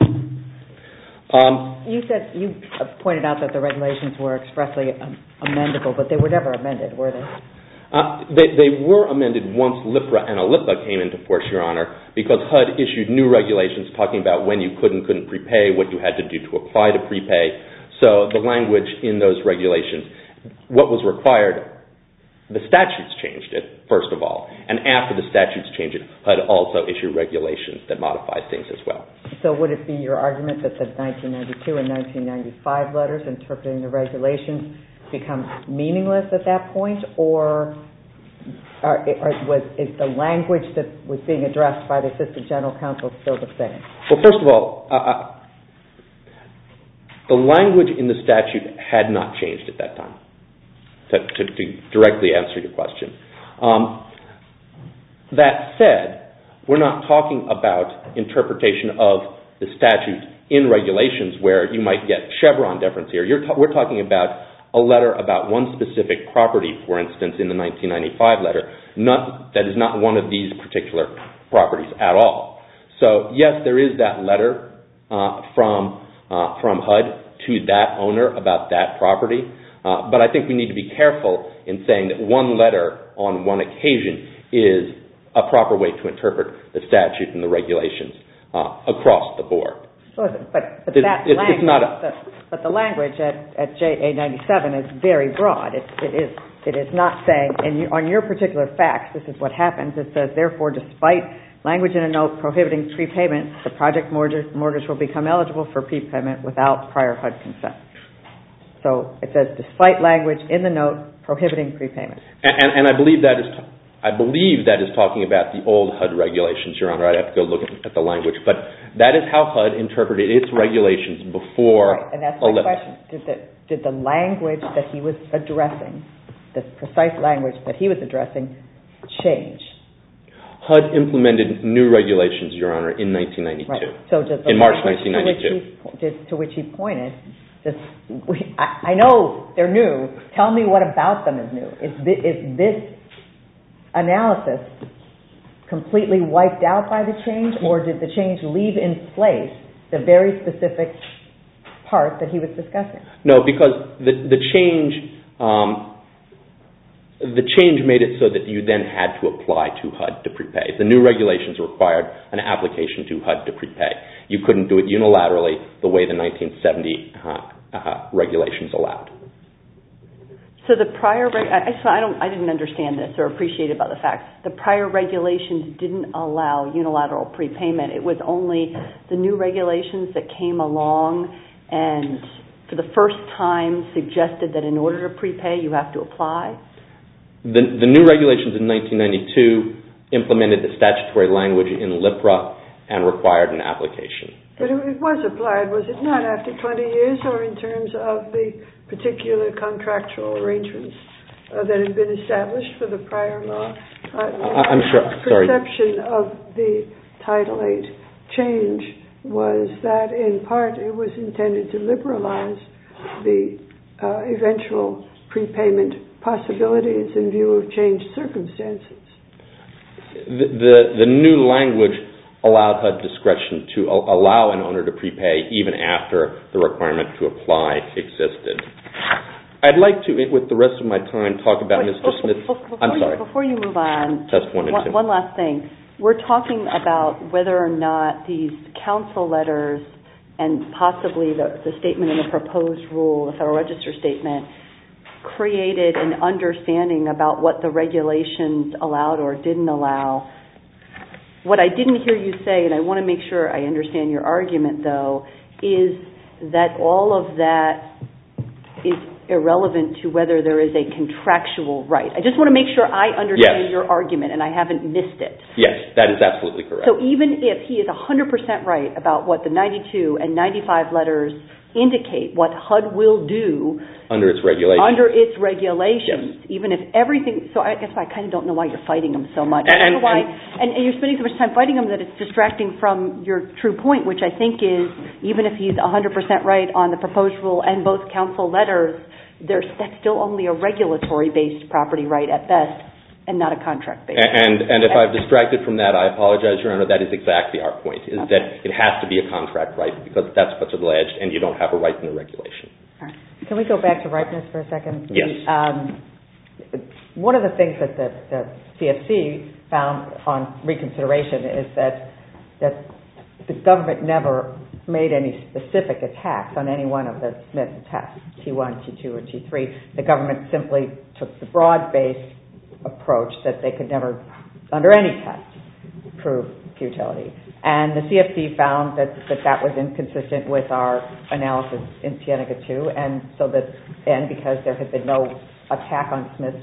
Um, you said, you pointed out that the regulations were expressly um, amendable, but they were never amended, were they? Uh, they, they were amended once LIPRA and ALIPA came into force, Your Honor, because H U D issued new regulations talking about when you could and couldn't prepay, what you had to do to apply to prepay. So the language in those regulations, what was required, the statutes changed it, first of all. And after the statutes changed it, H U D also issued regulations that modified things as well. So would it be your argument that the nineteen ninety-two and nineteen ninety-five letters interpreting the regulations become meaningless at that point, or, or, or was, is the language that was being addressed by the Assistant General Counsel still the same? Well, first of all, uh, the language in the statute had not changed at that time, to, to, to directly answer your question. Um, that said, we're not talking about interpretation of the statute in regulations where you might get Chevron deference here. You're ta- we're talking about a letter about one specific property, for instance, in the nineteen ninety-five letter, not, that is not one of these particular properties at all. So, yes, there is that letter uh, from uh, from H U D to that owner about that property, uh, but I think we need to be careful in saying that one letter on one occasion is a proper way to interpret the statute and the regulations uh, across the board. But, but, but It, that it's, language, it's not a, the, but the language at, at J A ninety-seven is very broad. It, it is it is not saying, and you, on your particular facts, this is what happens. It says, therefore, despite language in a note prohibiting prepayment, the project mortgage, mortgage will become eligible for prepayment without prior H U D consent. So it says, despite language in the note prohibiting prepayment. and, and, and I believe that is. T- I believe that is talking about the old H U D regulations, Your Honor. I'd have to go look at, at the language. But that is how H U D interpreted its regulations before Right, and that's my ALIPA. question. Did the, did the language that he was addressing, the precise language that he was addressing, change? H U D implemented new regulations, Your Honor, in nineteen ninety-two. Right. So does the in March language nineteen ninety-two. To which, he, to which he pointed, does, we, I, I know they're new. Tell me what about them is new. Is this, is this analysis completely wiped out by the change, or did the change leave in place the very specific part that he was discussing? No, because the the change um, the change made it so that you then had to apply to H U D to prepay. The new regulations required an application to H U D to prepay. You couldn't do it unilaterally the way the nineteen seventy uh, uh, regulations allowed. So the prior, reg- I, I don't, I didn't understand this or appreciate about the facts. The prior regulations didn't allow unilateral prepayment. It was only the new regulations that came along and for the first time suggested that in order to prepay, you have to apply. The, the new regulations in nineteen ninety-two implemented the statutory language in LIPRA and required an application. But it was applied, was it not, after twenty years, or in terms of the particular contractual arrangements uh, that had been established for the prior law? Uh, I'm sure. Sorry. Perception of the Title eight change was that, in part, it was intended to liberalize the uh, eventual prepayment possibilities in view of changed circumstances. The, the, the new language allowed H U D discretion to allow an owner to prepay even after the requirement to apply existed. I'd like to, with the rest of my time, talk about Wait, Mister Smith. Before I'm you, sorry. Before you move on, Test one and one, two. one last thing. We're talking about whether or not these council letters and possibly the, the statement in the proposed rule, the Federal Register statement, created an understanding about what the regulations allowed or didn't allow. What I didn't hear you say, and I want to make sure I understand your argument, though, is that all of that is irrelevant to whether there is a contractual right. I just want to make sure I understand Yes. your argument and I haven't missed it. Yes, that is absolutely correct. So even if he is one hundred percent right about what the ninety-two and ninety-five letters indicate what H U D will do under its regulations. Under its regulations, yes. even if everything, so I guess I kind of don't know why you're fighting them so much. And, I don't know why, and, and, and you're spending so much time fighting them that it's distracting from your true point, which I think is even if he's one hundred percent right on the proposed rule and both council letters, there's, that's still only a regulatory-based property right at best and not a contract-based. And, and if I've distracted from that, I apologize, Your Honor. That is exactly our point, is okay. that it has to be a contract right because that's what's alleged and you don't have a right in the regulation. Right. Can we go back to ripeness for a second? Yes. Um, one of the things that the, the C F C found on reconsideration is that that the government never made any specific attacks on any one of the Smith tests, T one, T two, or T three. The government simply took the broad-based approach that they could never, under any test, prove futility. And the C F C found that that, that was inconsistent with our analysis in Cienega two, and so that, and because there had been no attack on Smith's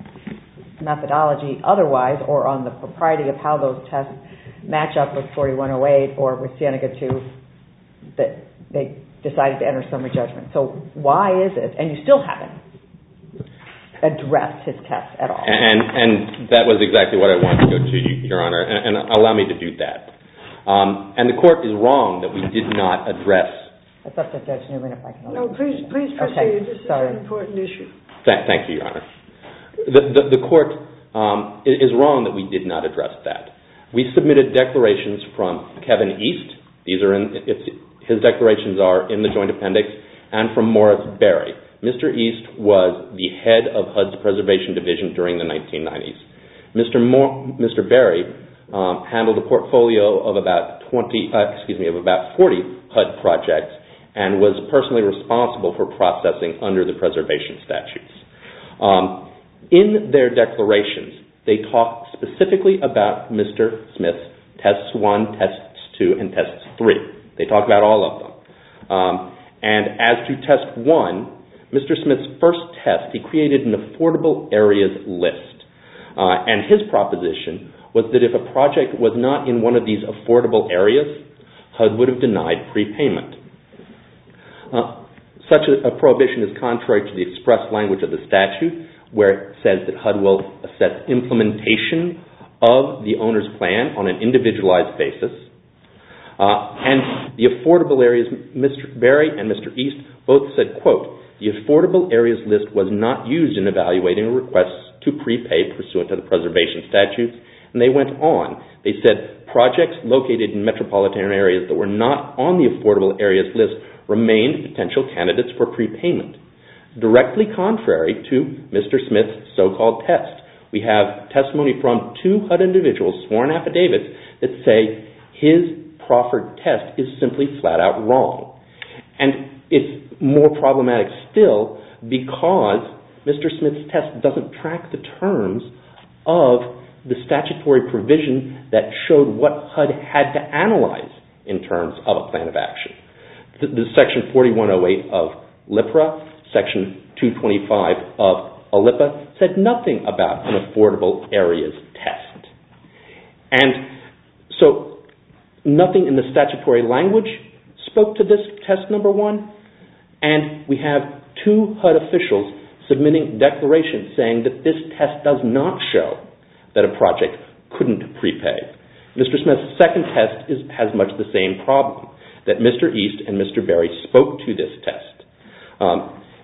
methodology otherwise, or on the propriety of how those tests match up with forty-one oh eight or with Cienega two, that they decided to enter summary judgment. So why is it, and you still haven't addressed his test at all? And, and that was exactly what I wanted to go to, Your Honor, and, and allow me to do that. Um, and the court is wrong that we did not address. That's up to Judge Newman if I can. No, please, please proceed. Okay. This is Sorry. an important issue. Th- thank you, Your Honor. The, the, the court um, is wrong that we did not address that. We submitted declarations from Kevin East. These are in, it's, his declarations are in the joint appendix, and from Morris Berry. Mister East was the head of H U D's Preservation Division during the nineteen nineties. Mister Mo- Mister Berry um, handled a portfolio of about twenty, uh, excuse me, of about forty H U D projects, and was personally responsible for processing under the preservation statutes. Um, in their declarations, they talk specifically about Mister Smith's tests one, tests two, and tests three. They talk about all of them. Um, and as to test one, Mister Smith's first test, he created an affordable areas list. Uh, and his proposition was that if a project was not in one of these affordable areas, H U D would have denied prepayment. Uh, such a, a prohibition is contrary to the express language of the statute, where it says that H U D will assess implementation of the owner's plan on an individualized basis. Uh, and the affordable areas, Mister Berry and Mister East both said, quote, the affordable areas list was not used in evaluating requests to prepay pursuant to the preservation statutes. And they went on. They said projects located in metropolitan areas that were not on the affordable areas list remained potential candidates for prepayment. Directly contrary to Mister Smith's so-called test. We have testimony from two H U D individuals, sworn affidavits, that say his proffered test is simply flat out wrong. And it's more problematic still because Mister Smith's test doesn't track the terms of the statutory provision that showed what H U D had to analyze in terms of a plan of action. The, the section forty-one oh eight of LIPRA, section two twenty-five of A L I P A said nothing about an affordable areas test. And so nothing in the statutory language spoke to this test number one, and we have two H U D officials submitting declarations saying that this test does not show that a project couldn't prepay. Mister Smith's second test is, has much the same problem, that Mister East and Mister Berry spoke to this test. Um,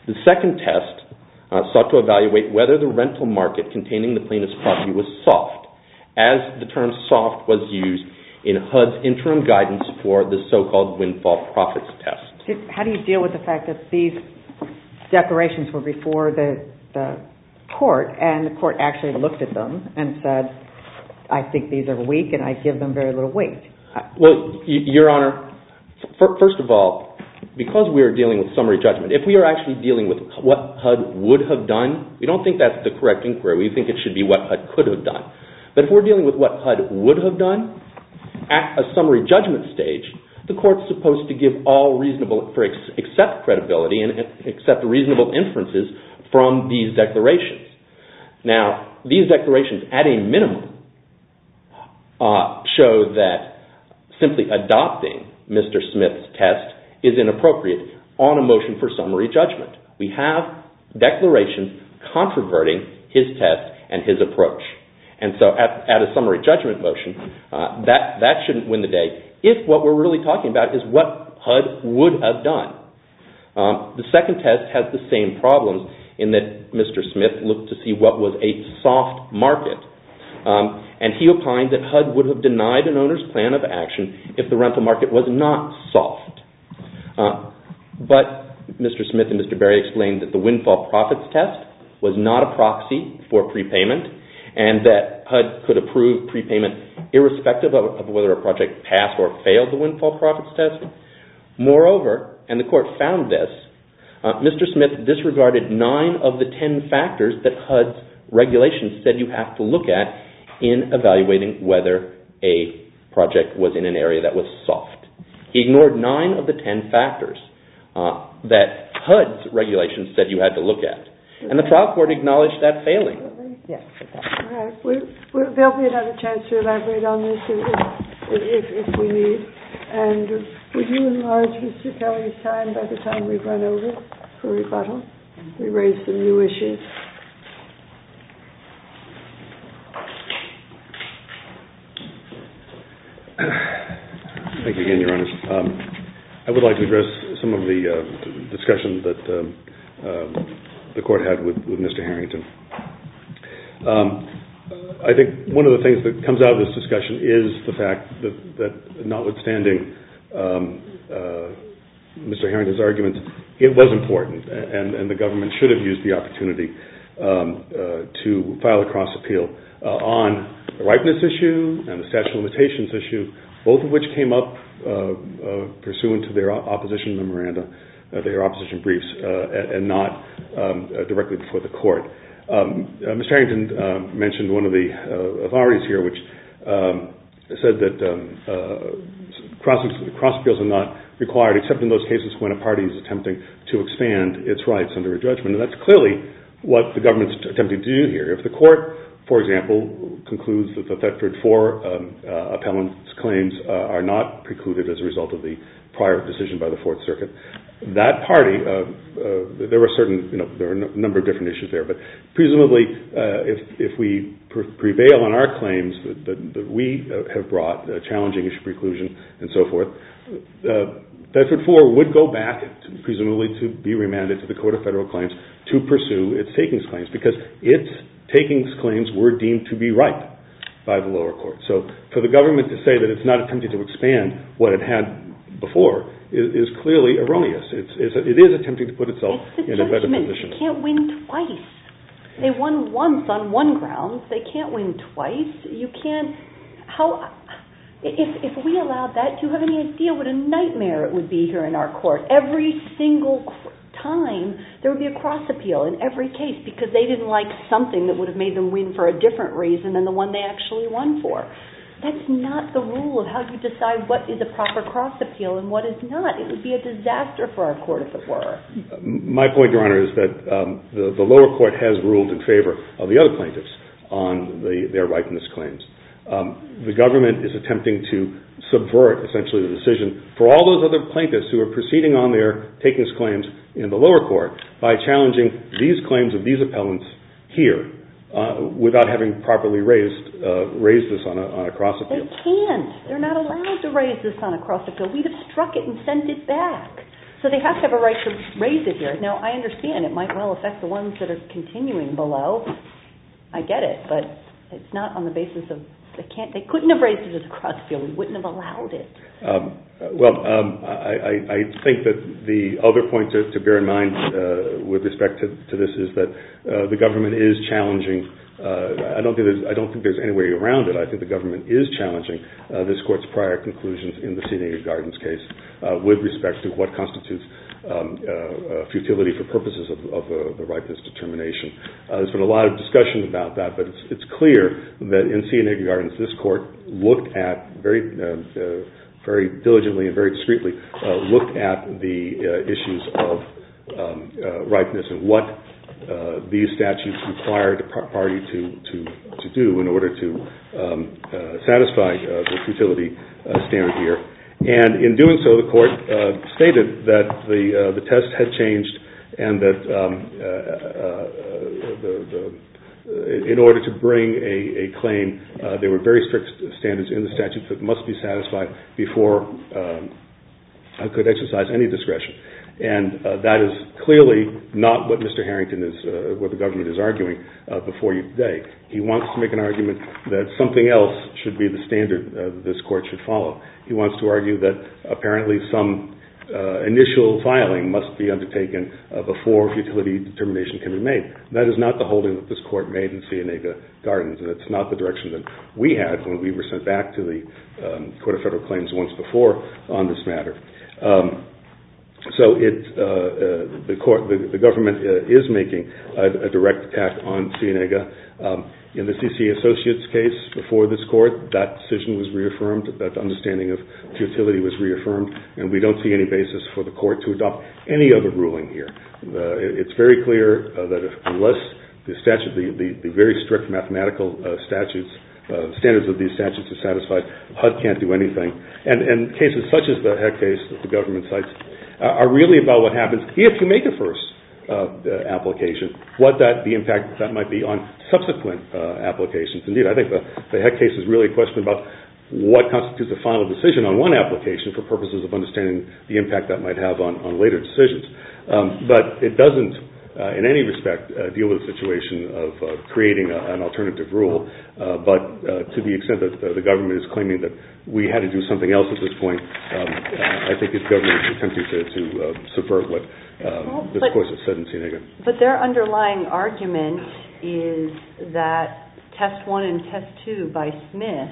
The second test uh, sought to evaluate whether the rental market containing the plaintiff's property was soft, as the term soft was used in H U D's interim guidance for the so-called windfall profits test. How do you deal with the fact that these declarations were before the, the court, and the court actually looked at them and said, I think these are weak and I give them very little weight? Well, y- Your Honor, f- first of all, because we are dealing with summary judgment, if we are actually dealing with what H U D would have done, we don't think that's the correct inquiry. We think it should be what H U D could have done. But if we're dealing with what H U D would have done, at a summary judgment stage, the court's supposed to give all reasonable, for ex- accept credibility and accept reasonable inferences from these declarations. Now, these declarations, at a minimum, uh, show that simply adopting Mister Smith's test is inappropriate on a motion for summary judgment. We have declarations controverting his test and his approach. And so at, at a summary judgment motion, uh, that, that shouldn't win the day if what we're really talking about is what H U D would have done. Um, the second test has the same problems in that Mister Smith looked to see what was a soft market. Um, and he opined that H U D would have denied an owner's plan of action if the rental market was not soft. Uh, but Mister Smith and Mister Berry explained that the windfall profits test was not a proxy for prepayment, and that H U D could approve prepayment irrespective of, of whether a project passed or failed the windfall profits test. Moreover, and the court found this, uh, Mister Smith disregarded nine of the ten factors that H U D's regulations said you have to look at in evaluating whether a project was in an area that was soft. He ignored nine of the ten factors uh, that H U D's regulations said you had to look at. And the trial court acknowledged that failing. Yes. All right. We're, we're, there'll be another chance to elaborate on this if, if, if we need. And would you enlarge Mister Kelly's time by the time we've run over for rebuttal? We raised some new issues. Thank you again, Your Honor. Um, I would like to address some of the uh, discussion that um, um, the court had with, with Mister Harrington. Um, I think one of the things that comes out of this discussion is the fact that, that notwithstanding um, uh, Mister Harrington's arguments, it was important, and, and the government should have used the opportunity um, uh, to file a cross appeal uh, on the ripeness issue and the statute of limitations issue, both of which came up uh, uh, pursuant to their opposition memoranda, uh, their opposition briefs, uh, and not um, uh, directly before the court. Um, uh, Mister Harrington uh, mentioned one of the uh, authorities here, which um, said that um, uh, cross, cross appeals are not required except in those cases when a party is attempting to expand its rights under a judgment. And that's clearly what the government's attempting to do here. If the court, for example, concludes that the Thetford four um, uh, appellant's claims uh, are not precluded as a result of the prior decision by the Fourth Circuit, that party, uh, uh, there were certain, you know, there are a number of different issues there, but presumably uh, if, if we pre- prevail on our claims that, that, that we uh, have brought, uh, challenging issue preclusion and so forth, uh, Thetford four would go back, to, presumably to be remanded to the Court of Federal Claims to pursue its takings claims, because its takings claims were deemed to be ripe by the lower court. So for the government to say that it's not attempting to expand what it had before is, is clearly erroneous. It's, it's, it is attempting to put itself it's in a better judgment. position. You can't win twice. They won once on one ground. They can't win twice. You can't. How? If if we allowed that, do you have any idea what a nightmare it would be here in our court? Every single time there would be a cross appeal in every case because they didn't like something that would have made them win for a different reason than the one they actually won for. That's not the rule of how you decide what is a proper cross appeal and what is not. It would be a disaster for our court if it were. My point, Your Honor, is that um, the, the lower court has ruled in favor of the other plaintiffs on the, their ripeness claims. Um, the government is attempting to subvert, essentially, the decision for all those other plaintiffs who are proceeding on their takings claims in the lower court by challenging these claims of these appellants here. Uh, without having properly raised uh, raised this on a, on a cross appeal. They can't. They're not allowed to raise this on a cross appeal. We'd have struck it and sent it back. So they have to have a right to raise it here. Now, I understand it might well affect the ones that are continuing below. I get it, but it's not on the basis of they can't. They couldn't have raised it as a cross appeal. We wouldn't have allowed it. Um, well, um, I, I, I think that the other point to, to bear in mind uh, with respect to, to this is that uh, the government is challenging. Uh, I don't think there's I don't think there's any way around it. I think the government is challenging uh, this court's prior conclusions in the Cienega Gardens case uh, with respect to what constitutes um, uh, uh, futility for purposes of, of uh, the ripeness determination. Uh, there's been a lot of discussion about that, but it's, it's clear that in Cienega Gardens, this court looked at very uh, uh, very diligently and very discreetly uh, looked at the uh, issues of um, uh, ripeness and what Uh, these statutes require the party to, to, to do in order to um, uh, satisfy uh, the futility uh, standard here. And in doing so, the court uh, stated that the uh, the test had changed and that um, uh, uh, the, the, in order to bring a, a claim, uh, there were very strict standards in the statutes that must be satisfied before um, I could exercise any discretion. And uh, that is clearly not what Mister Harrington is, uh, what the government is arguing uh, before you today. He wants to make an argument that something else should be the standard uh, this court should follow. He wants to argue that apparently some uh, initial filing must be undertaken uh, before futility determination can be made. That is not the holding that this court made in Cienega Gardens, and it's not the direction that we had when we were sent back to the um, Court of Federal Claims once before on this matter. Um, So it, uh, uh, the, court, the, the government uh, is making a, a direct attack on Cienega. Um, in the C C Associates case before this court, that decision was reaffirmed, that understanding of futility was reaffirmed, and we don't see any basis for the court to adopt any other ruling here. Uh, it's very clear uh, that if, unless the statute, the, the, the very strict mathematical uh, statutes, uh, standards of these statutes are satisfied, H U D can't do anything. And, and cases such as the Heck case that the government cites uh, are really about what happens if you make a first uh, uh, application, what that the impact that might be on subsequent uh, applications. Indeed, I think the, the Heck case is really a question about what constitutes a final decision on one application for purposes of understanding the impact that might have on, on later decisions. Um, but it doesn't Uh, in any respect, uh, deal with the situation of uh, creating a, an alternative rule. Uh, but uh, to the extent that uh, the government is claiming that we had to do something else at this point, um, I think the government is attempting to, to uh, subvert what um, well, this but, course has said in Cienega. But their underlying argument is that Test one and Test two by Smith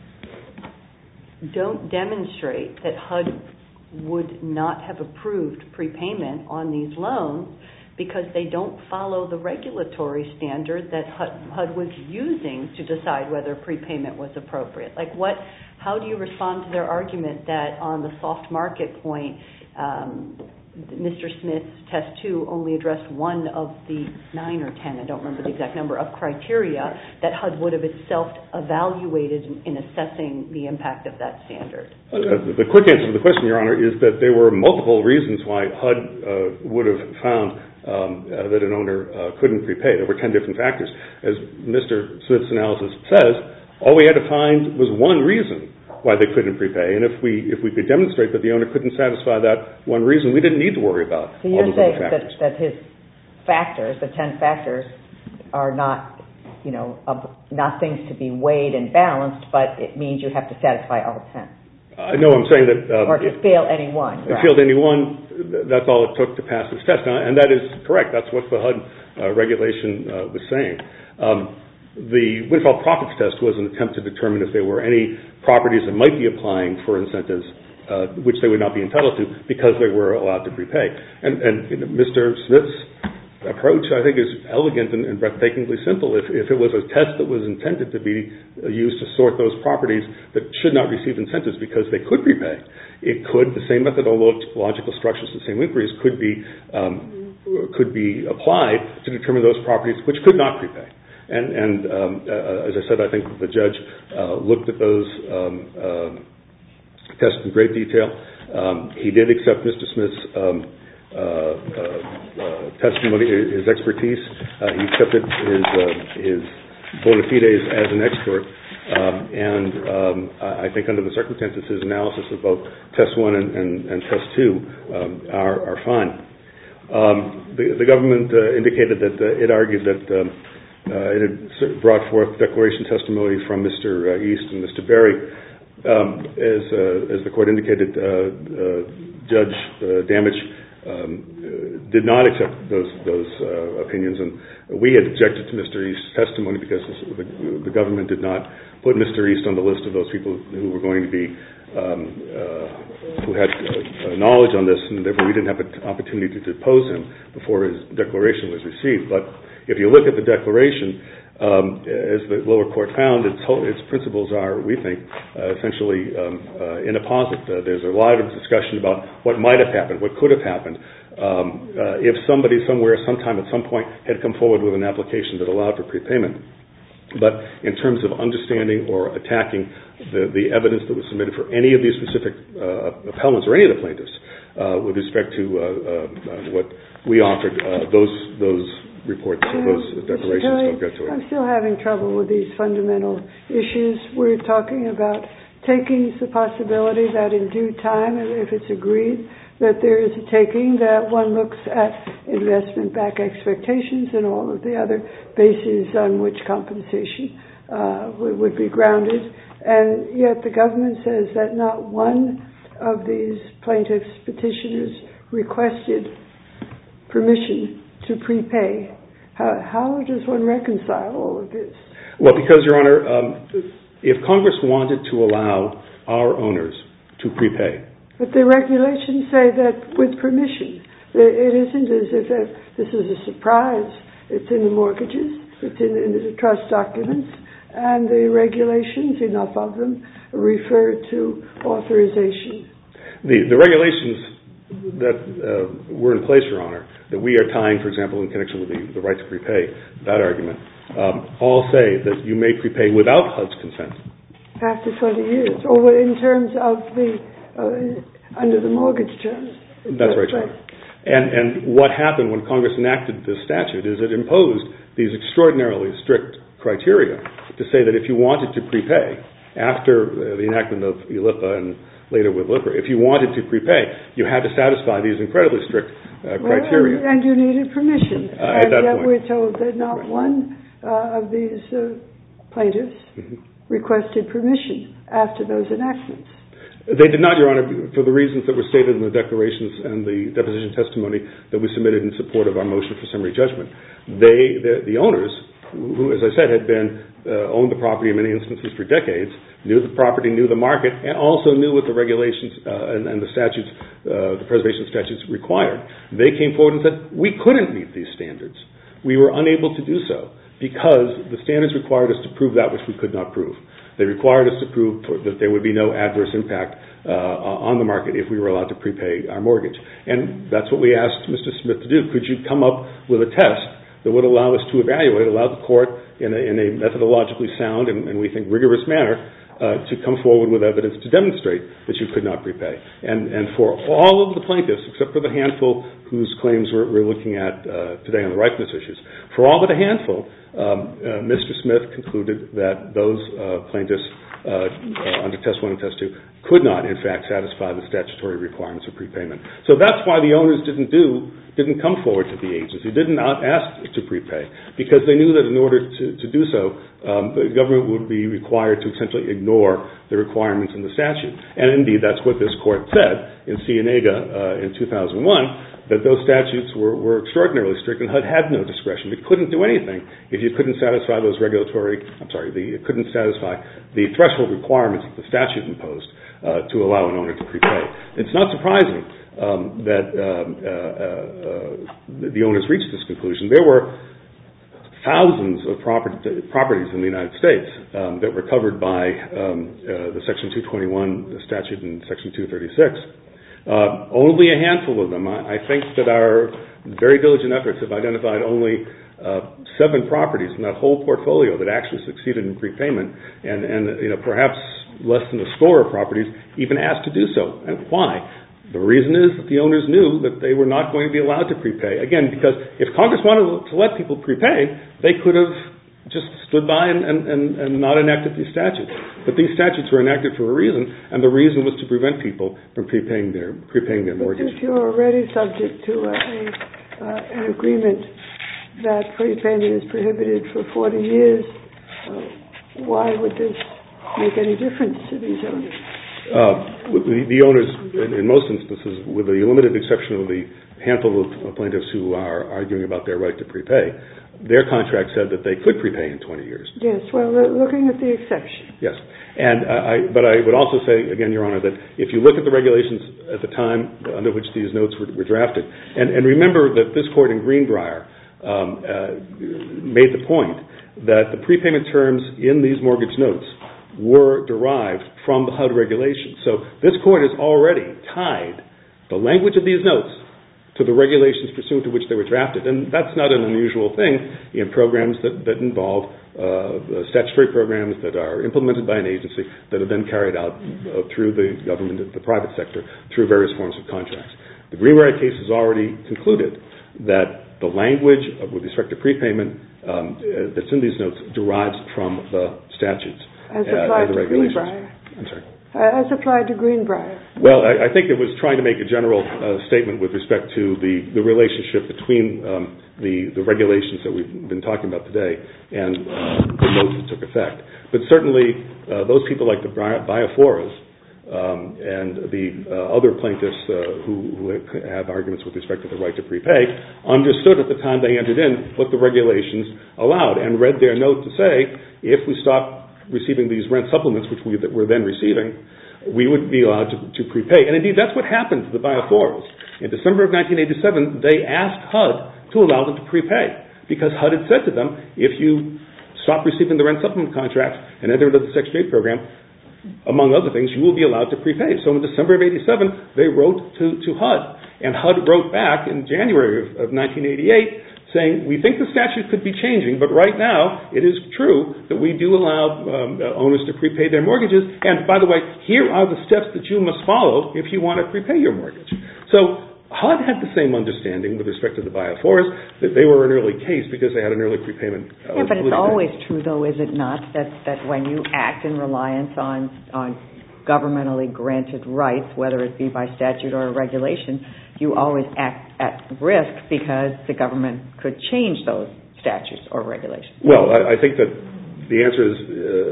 don't demonstrate that H U D would not have approved prepayment on these loans because they don't follow the regulatory standard that H U D was using to decide whether prepayment was appropriate. Like what, how do you respond to their argument that on the soft market point, um, Mister Smith's Test two only addressed one of the nine or ten, I don't remember the exact number, of criteria that H U D would have itself evaluated in, in assessing the impact of that standard? Uh, the quick answer to the question, Your Honor, is that there were multiple reasons why H U D uh, would have found um, uh, that an owner uh, couldn't prepay. There were ten different factors. As Mister Smith's analysis says, all we had to find was one reason why they couldn't prepay, and if we if we could demonstrate that the owner couldn't satisfy that one reason, we didn't need to worry about so all those other factors. So you're saying that, that his factors, the ten factors, are not, you know, uh, not things to be weighed and balanced, but it means you have to satisfy all ten. I know I'm saying that... Um, or to it, fail any one. If right. failed any one, that's all it took to pass this test, and that is correct. That's what the H U D uh, regulation uh, was saying. Um, The windfall profits test was an attempt to determine if there were any properties that might be applying for incentives uh, which they would not be entitled to because they were allowed to prepay. And, and you know, Mister Smith's approach, I think, is elegant and, and breathtakingly simple. If, if it was a test that was intended to be used to sort those properties that should not receive incentives because they could prepay, it could, the same methodological structures, the same inquiries could be, um, could be applied to determine those properties which could not prepay. And, and um, uh, as I said, I think the judge uh, looked at those um, uh, tests in great detail. Um, he did accept Mister Smith's um, uh, uh, uh, testimony, his expertise. Uh, he accepted his, uh, his bona fides as an expert. Um, and um, I think under the circumstances, his analysis of both test one and, and, and test two um, are, are fine. Um, the, the government uh, indicated that uh, it argued that um, uh, it had brought forth declaration testimony from Mister East and Mister Berry. Um, as, uh, as the court indicated, uh, uh, Judge uh, Damage um, did not accept those those uh, opinions, and we had objected to Mister East's testimony because the, the government did not put Mister East on the list of those people who were going to be um, uh, who had uh, knowledge on this, and therefore we didn't have an opportunity to depose him before his declaration was received. But if you look at the declaration, Um, as the lower court found, its, whole, its principles are, we think, uh, essentially um, uh, in a posit. Uh, there's a lot of discussion about what might have happened, what could have happened, um, uh, if somebody somewhere, sometime, at some point, had come forward with an application that allowed for prepayment. But in terms of understanding or attacking the, the evidence that was submitted for any of these specific uh, appellants or any of the plaintiffs, uh, with respect to uh, uh, what we offered, uh, those those. reports of those declarations don't get to it. I'm still having trouble with these fundamental issues. We're talking about taking the possibility that in due time, if it's agreed that there is a taking, that one looks at investment back expectations and all of the other bases on which compensation uh, would be grounded. And yet the government says that not one of these plaintiffs' petitioners requested permission to prepay. How, how does one reconcile all of this? Well, because, Your Honor, um, if Congress wanted to allow our owners to prepay. But the regulations say that with permission. It isn't as if this is a surprise. It's in the mortgages. It's in, in the trust documents. And the regulations, enough of them, refer to authorization. The, the regulations that uh, were in place, Your Honor, that we are tying, for example, in connection with the, the right to prepay, that argument, um, all say that you may prepay without H U D's consent. After twenty years, or in terms of the, uh, under the mortgage terms. That's right, Your Honor. And, and what happened when Congress enacted this statute is it imposed these extraordinarily strict criteria to say that if you wanted to prepay, after uh, the enactment of E L I P A and later with Lipper, if you wanted to prepay, you had to satisfy these incredibly strict uh, criteria. Well, and, and you needed permission. Uh, and at that yet point. we're told that not right. one uh, of these uh, plaintiffs mm-hmm. requested permission after those enactments. They did not, Your Honor, for the reasons that were stated in the declarations and the deposition testimony that we submitted in support of our motion for summary judgment. They, the, the owners, who, as I said, had been uh, owned the property in many instances for decades, knew the property, knew the market, and also knew what the regulations uh, and, and the statutes, uh, the preservation statutes required. They came forward and said, we couldn't meet these standards. We were unable to do so because the standards required us to prove that which we could not prove. They required us to prove for, that there would be no adverse impact uh, on the market if we were allowed to prepay our mortgage. And that's what we asked Mister Smith to do. Could you come up with a test that would allow us to evaluate, allow the court in a, in a methodologically sound and, and we think rigorous manner uh, to come forward with evidence to demonstrate that you could not prepay. And, and for all of the plaintiffs, except for the handful whose claims we're, we're looking at uh, today on the ripeness issues, for all but a handful, um, uh, Mister Smith concluded that those uh, plaintiffs uh, uh, under Test one and Test two could not, in fact, satisfy the statutory requirements of prepayment. So that's why the owners didn't do, didn't come forward to the agency, didn't ask to prepay, because they knew that in order to, to do so, um, the government would be required to essentially ignore the requirements in the statute. And indeed, that's what this court said in Cienega uh, in two thousand one, that those statutes were, were extraordinarily strict and H U D had no discretion. It couldn't do anything if you couldn't satisfy those regulatory, I'm sorry, the, it couldn't satisfy the threshold requirements that the statute imposed uh, to allow an owner to prepay. It's not surprising um, that um, uh, uh, the owners reached this conclusion. There were thousands of property, properties in the United States um, that were covered by um, uh, the Section two twenty-one statute and Section two thirty-six. Uh, only a handful of them. I, I think that our very diligent efforts have identified only uh, seven properties in that whole portfolio that actually succeeded in prepayment, and, and you know perhaps less than a score of properties even asked to do so. And why? The reason is that the owners knew that they were not going to be allowed to prepay. Again, because if Congress wanted to let people prepay, they could have just stood by and, and, and, and not enacted these statutes. But these statutes were enacted for a reason, and the reason was to prevent people from prepaying their prepaying their mortgage. But if you're already subject to a, a, uh, an agreement that prepayment is prohibited for forty years, uh, why would this make any difference to these owners? Uh, the, the owners, in, in most instances, with the limited exception of the handful of plaintiffs who are arguing about their right to prepay, their contract said that they could prepay in twenty years. Yes, well, looking at the exception. Yes, and uh, I, but I would also say, again, Your Honor, that if you look at the regulations at the time under which these notes were, were drafted, and, and remember that this court in Greenbrier um, uh, made the point that the prepayment terms in these mortgage notes were derived from the H U D regulations. So this court has already tied the language of these notes to the regulations pursuant to which they were drafted. And that's not an unusual thing in programs that, that involve uh, statutory programs that are implemented by an agency that are then carried out uh, through the government, the private sector, through various forms of contracts. The Greenbrier case has already concluded that the language of, with respect to prepayment um, uh, that's in these notes derives from the statutes. As applied uh, to Greenbrier. I'm sorry. Uh, as applied to Greenbrier. Well, I, I think it was trying to make a general uh, statement with respect to the, the relationship between um, the, the regulations that we've been talking about today and uh, the notes that took effect. But certainly uh, those people like the Bioforas um, and the uh, other plaintiffs uh, who, who have arguments with respect to the right to prepay understood at the time they entered in what the regulations allowed and read their note to say, if we stop receiving these rent supplements, which we that were then receiving, we would be allowed to, to prepay. And indeed, that's what happened to the Bioforas. In December of nineteen eighty-seven, they asked H U D to allow them to prepay because H U D had said to them, if you stop receiving the rent supplement contracts and enter into the Section eight program, among other things, you will be allowed to prepay. So in December of eighty-seven, they wrote to, to H U D, and H U D wrote back in January of, of nineteen eighty-eight saying, we think the statute could be changing, but right now it is true that we do allow um, owners to prepay their mortgages, and by the way, here are the steps that you must follow if you want to prepay your mortgage. So H U D had the same understanding with respect to the Bioforas, that they were an early case because they had an early prepayment. Yeah, but it's always true, though, is it not, that, that when you act in reliance on, on governmentally granted rights, whether it be by statute or a regulation, you always act at risk because the government could change those statutes or regulations. Well, I, I think that the answer is uh,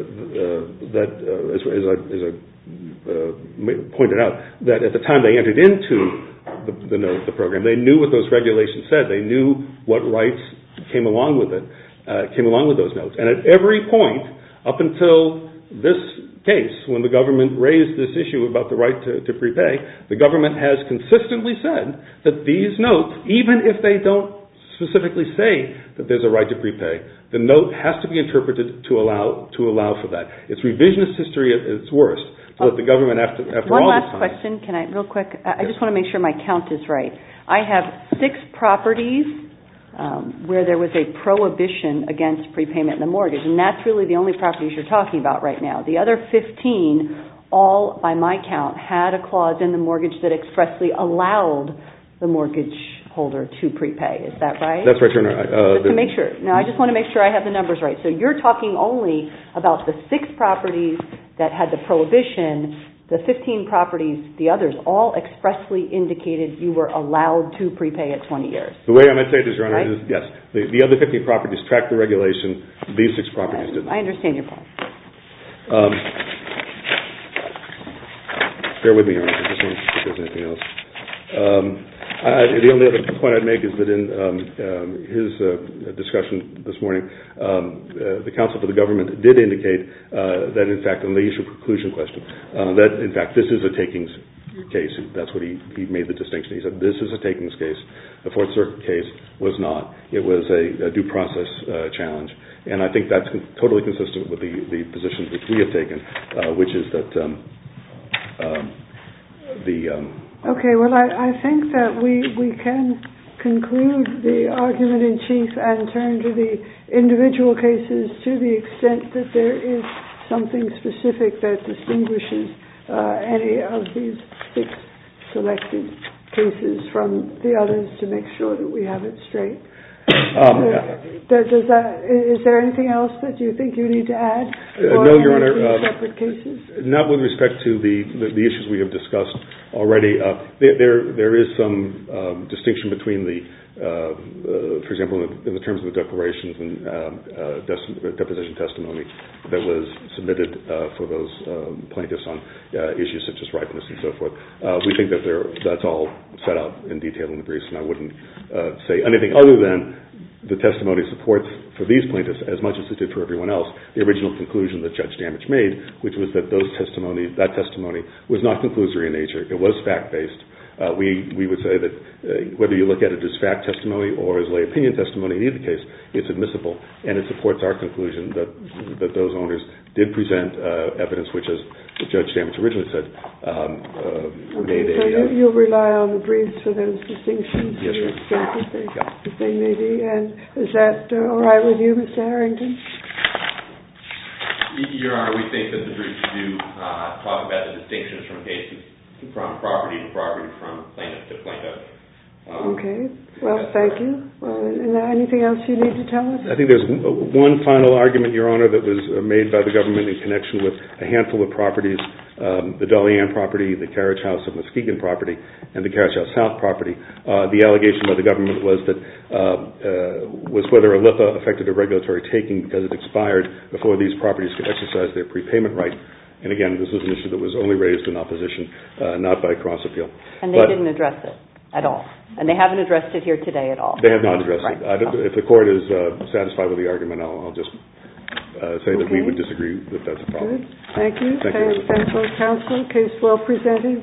uh, that, uh, as, as I, as I uh, pointed out, that at the time they entered into the, the, note, the program, they knew what those regulations said. They knew what rights came along with it, uh, came along with those notes. And at every point, up until this case, when the government raised this issue about the right to, to prepay, the government has consistently said that these notes, even if they don't specifically say that there's a right to prepay, the note has to be interpreted to allow to allow for that. It's revisionist history at its worst. So that the government, after, after One all last this time, question, can I, real quick? I just want to make sure my count is right. I have six properties Um, where there was a prohibition against prepayment in the mortgage, and that's really the only properties you're talking about right now. The other fifteen, all by my count, had a clause in the mortgage that expressly allowed the mortgage holder to prepay. Is that right? That's right, Your Honor. Uh, just to make sure. Now, I just want to make sure I have the numbers right. So you're talking only about the six properties that had the prohibition. The fifteen properties, the others, all expressly indicated you were allowed to prepay at twenty years. The way I might say this, Your Honor, right? is yes. The, the other fifteen properties tracked the regulation. These six properties didn't. I understand your point. Um, bear with me, Your Honor. I just want to see if there's anything else. Um, I, the only other point I'd make is that in um, um, his uh, discussion this morning, um, uh, the counsel for the government did indicate uh, that, in fact, on the issue preclusion question, uh, that, in fact, this is a takings case. That's what he, he made the distinction. He said this is a takings case. The Fourth Circuit case was not. It was a, a due process uh, challenge. And I think that's con- totally consistent with the, the position which we have taken, uh, which is that um, um, the... Um, Okay, well, I, I think that we, we can conclude the argument in chief and turn to the individual cases to the extent that there is something specific that distinguishes uh, any of these six selected cases from the others to make sure that we have it straight. Um, does, does that, is there anything else that you think you need to add? Uh, no, Your Honor. Uh, uh, separate cases? Not with respect to the, the, the issues we have discussed already. Uh, there, there, there is some um, distinction between the, uh, uh, for example, in the, in the terms of the declarations and um, uh, des- deposition testimony that was submitted uh, for those um, plaintiffs on uh, issues such as ripeness and so forth. Uh, we think that that's all set out in detail in the briefs, and I wouldn't uh, say anything other than the testimony supports for these plaintiffs as much as it did for everyone else the original conclusion that Judge Damage made, which was that those testimony, that testimony was not conclusory in nature. It was fact-based. Uh, we, we would say that uh, whether you look at it as fact testimony or as lay opinion testimony, in either case, it's admissible, and it supports our conclusion that that those owners did present uh, evidence which, as Judge Damage originally said, um, uh, okay, made so a... You, uh, you'll rely on the briefs for those distinctions to Yes, the ma'am. extent that they, Yeah. that they may be. And is that uh, all right with you, Mister Harrington? Your Honor, we think that the briefs do uh, talk about the distinctions from cases from property to property, from plaintiff to plaintiff. Um, okay. Well, thank you. Well, and anything else you need to tell us? I think there's one final argument, Your Honor, that was made by the government in connection with a handful of properties, um, the Dolly Ann property, the Carriage House of Muskegon property, and the Carriage House South property. Uh, the allegation by the government was that uh, uh, was whether a L I P A affected a regulatory taking because it expired before these properties could exercise their prepayment right. And again, this was an issue that was only raised in opposition, uh, not by cross appeal. And they but didn't address it at all. And they haven't addressed it here today at all. They have not addressed right. it. I don't, if the court is uh, satisfied with the argument, I'll, I'll just uh, say okay. that we would disagree that that's a problem. Good. Thank you. Thank you. Thank both counsel. Case well presented.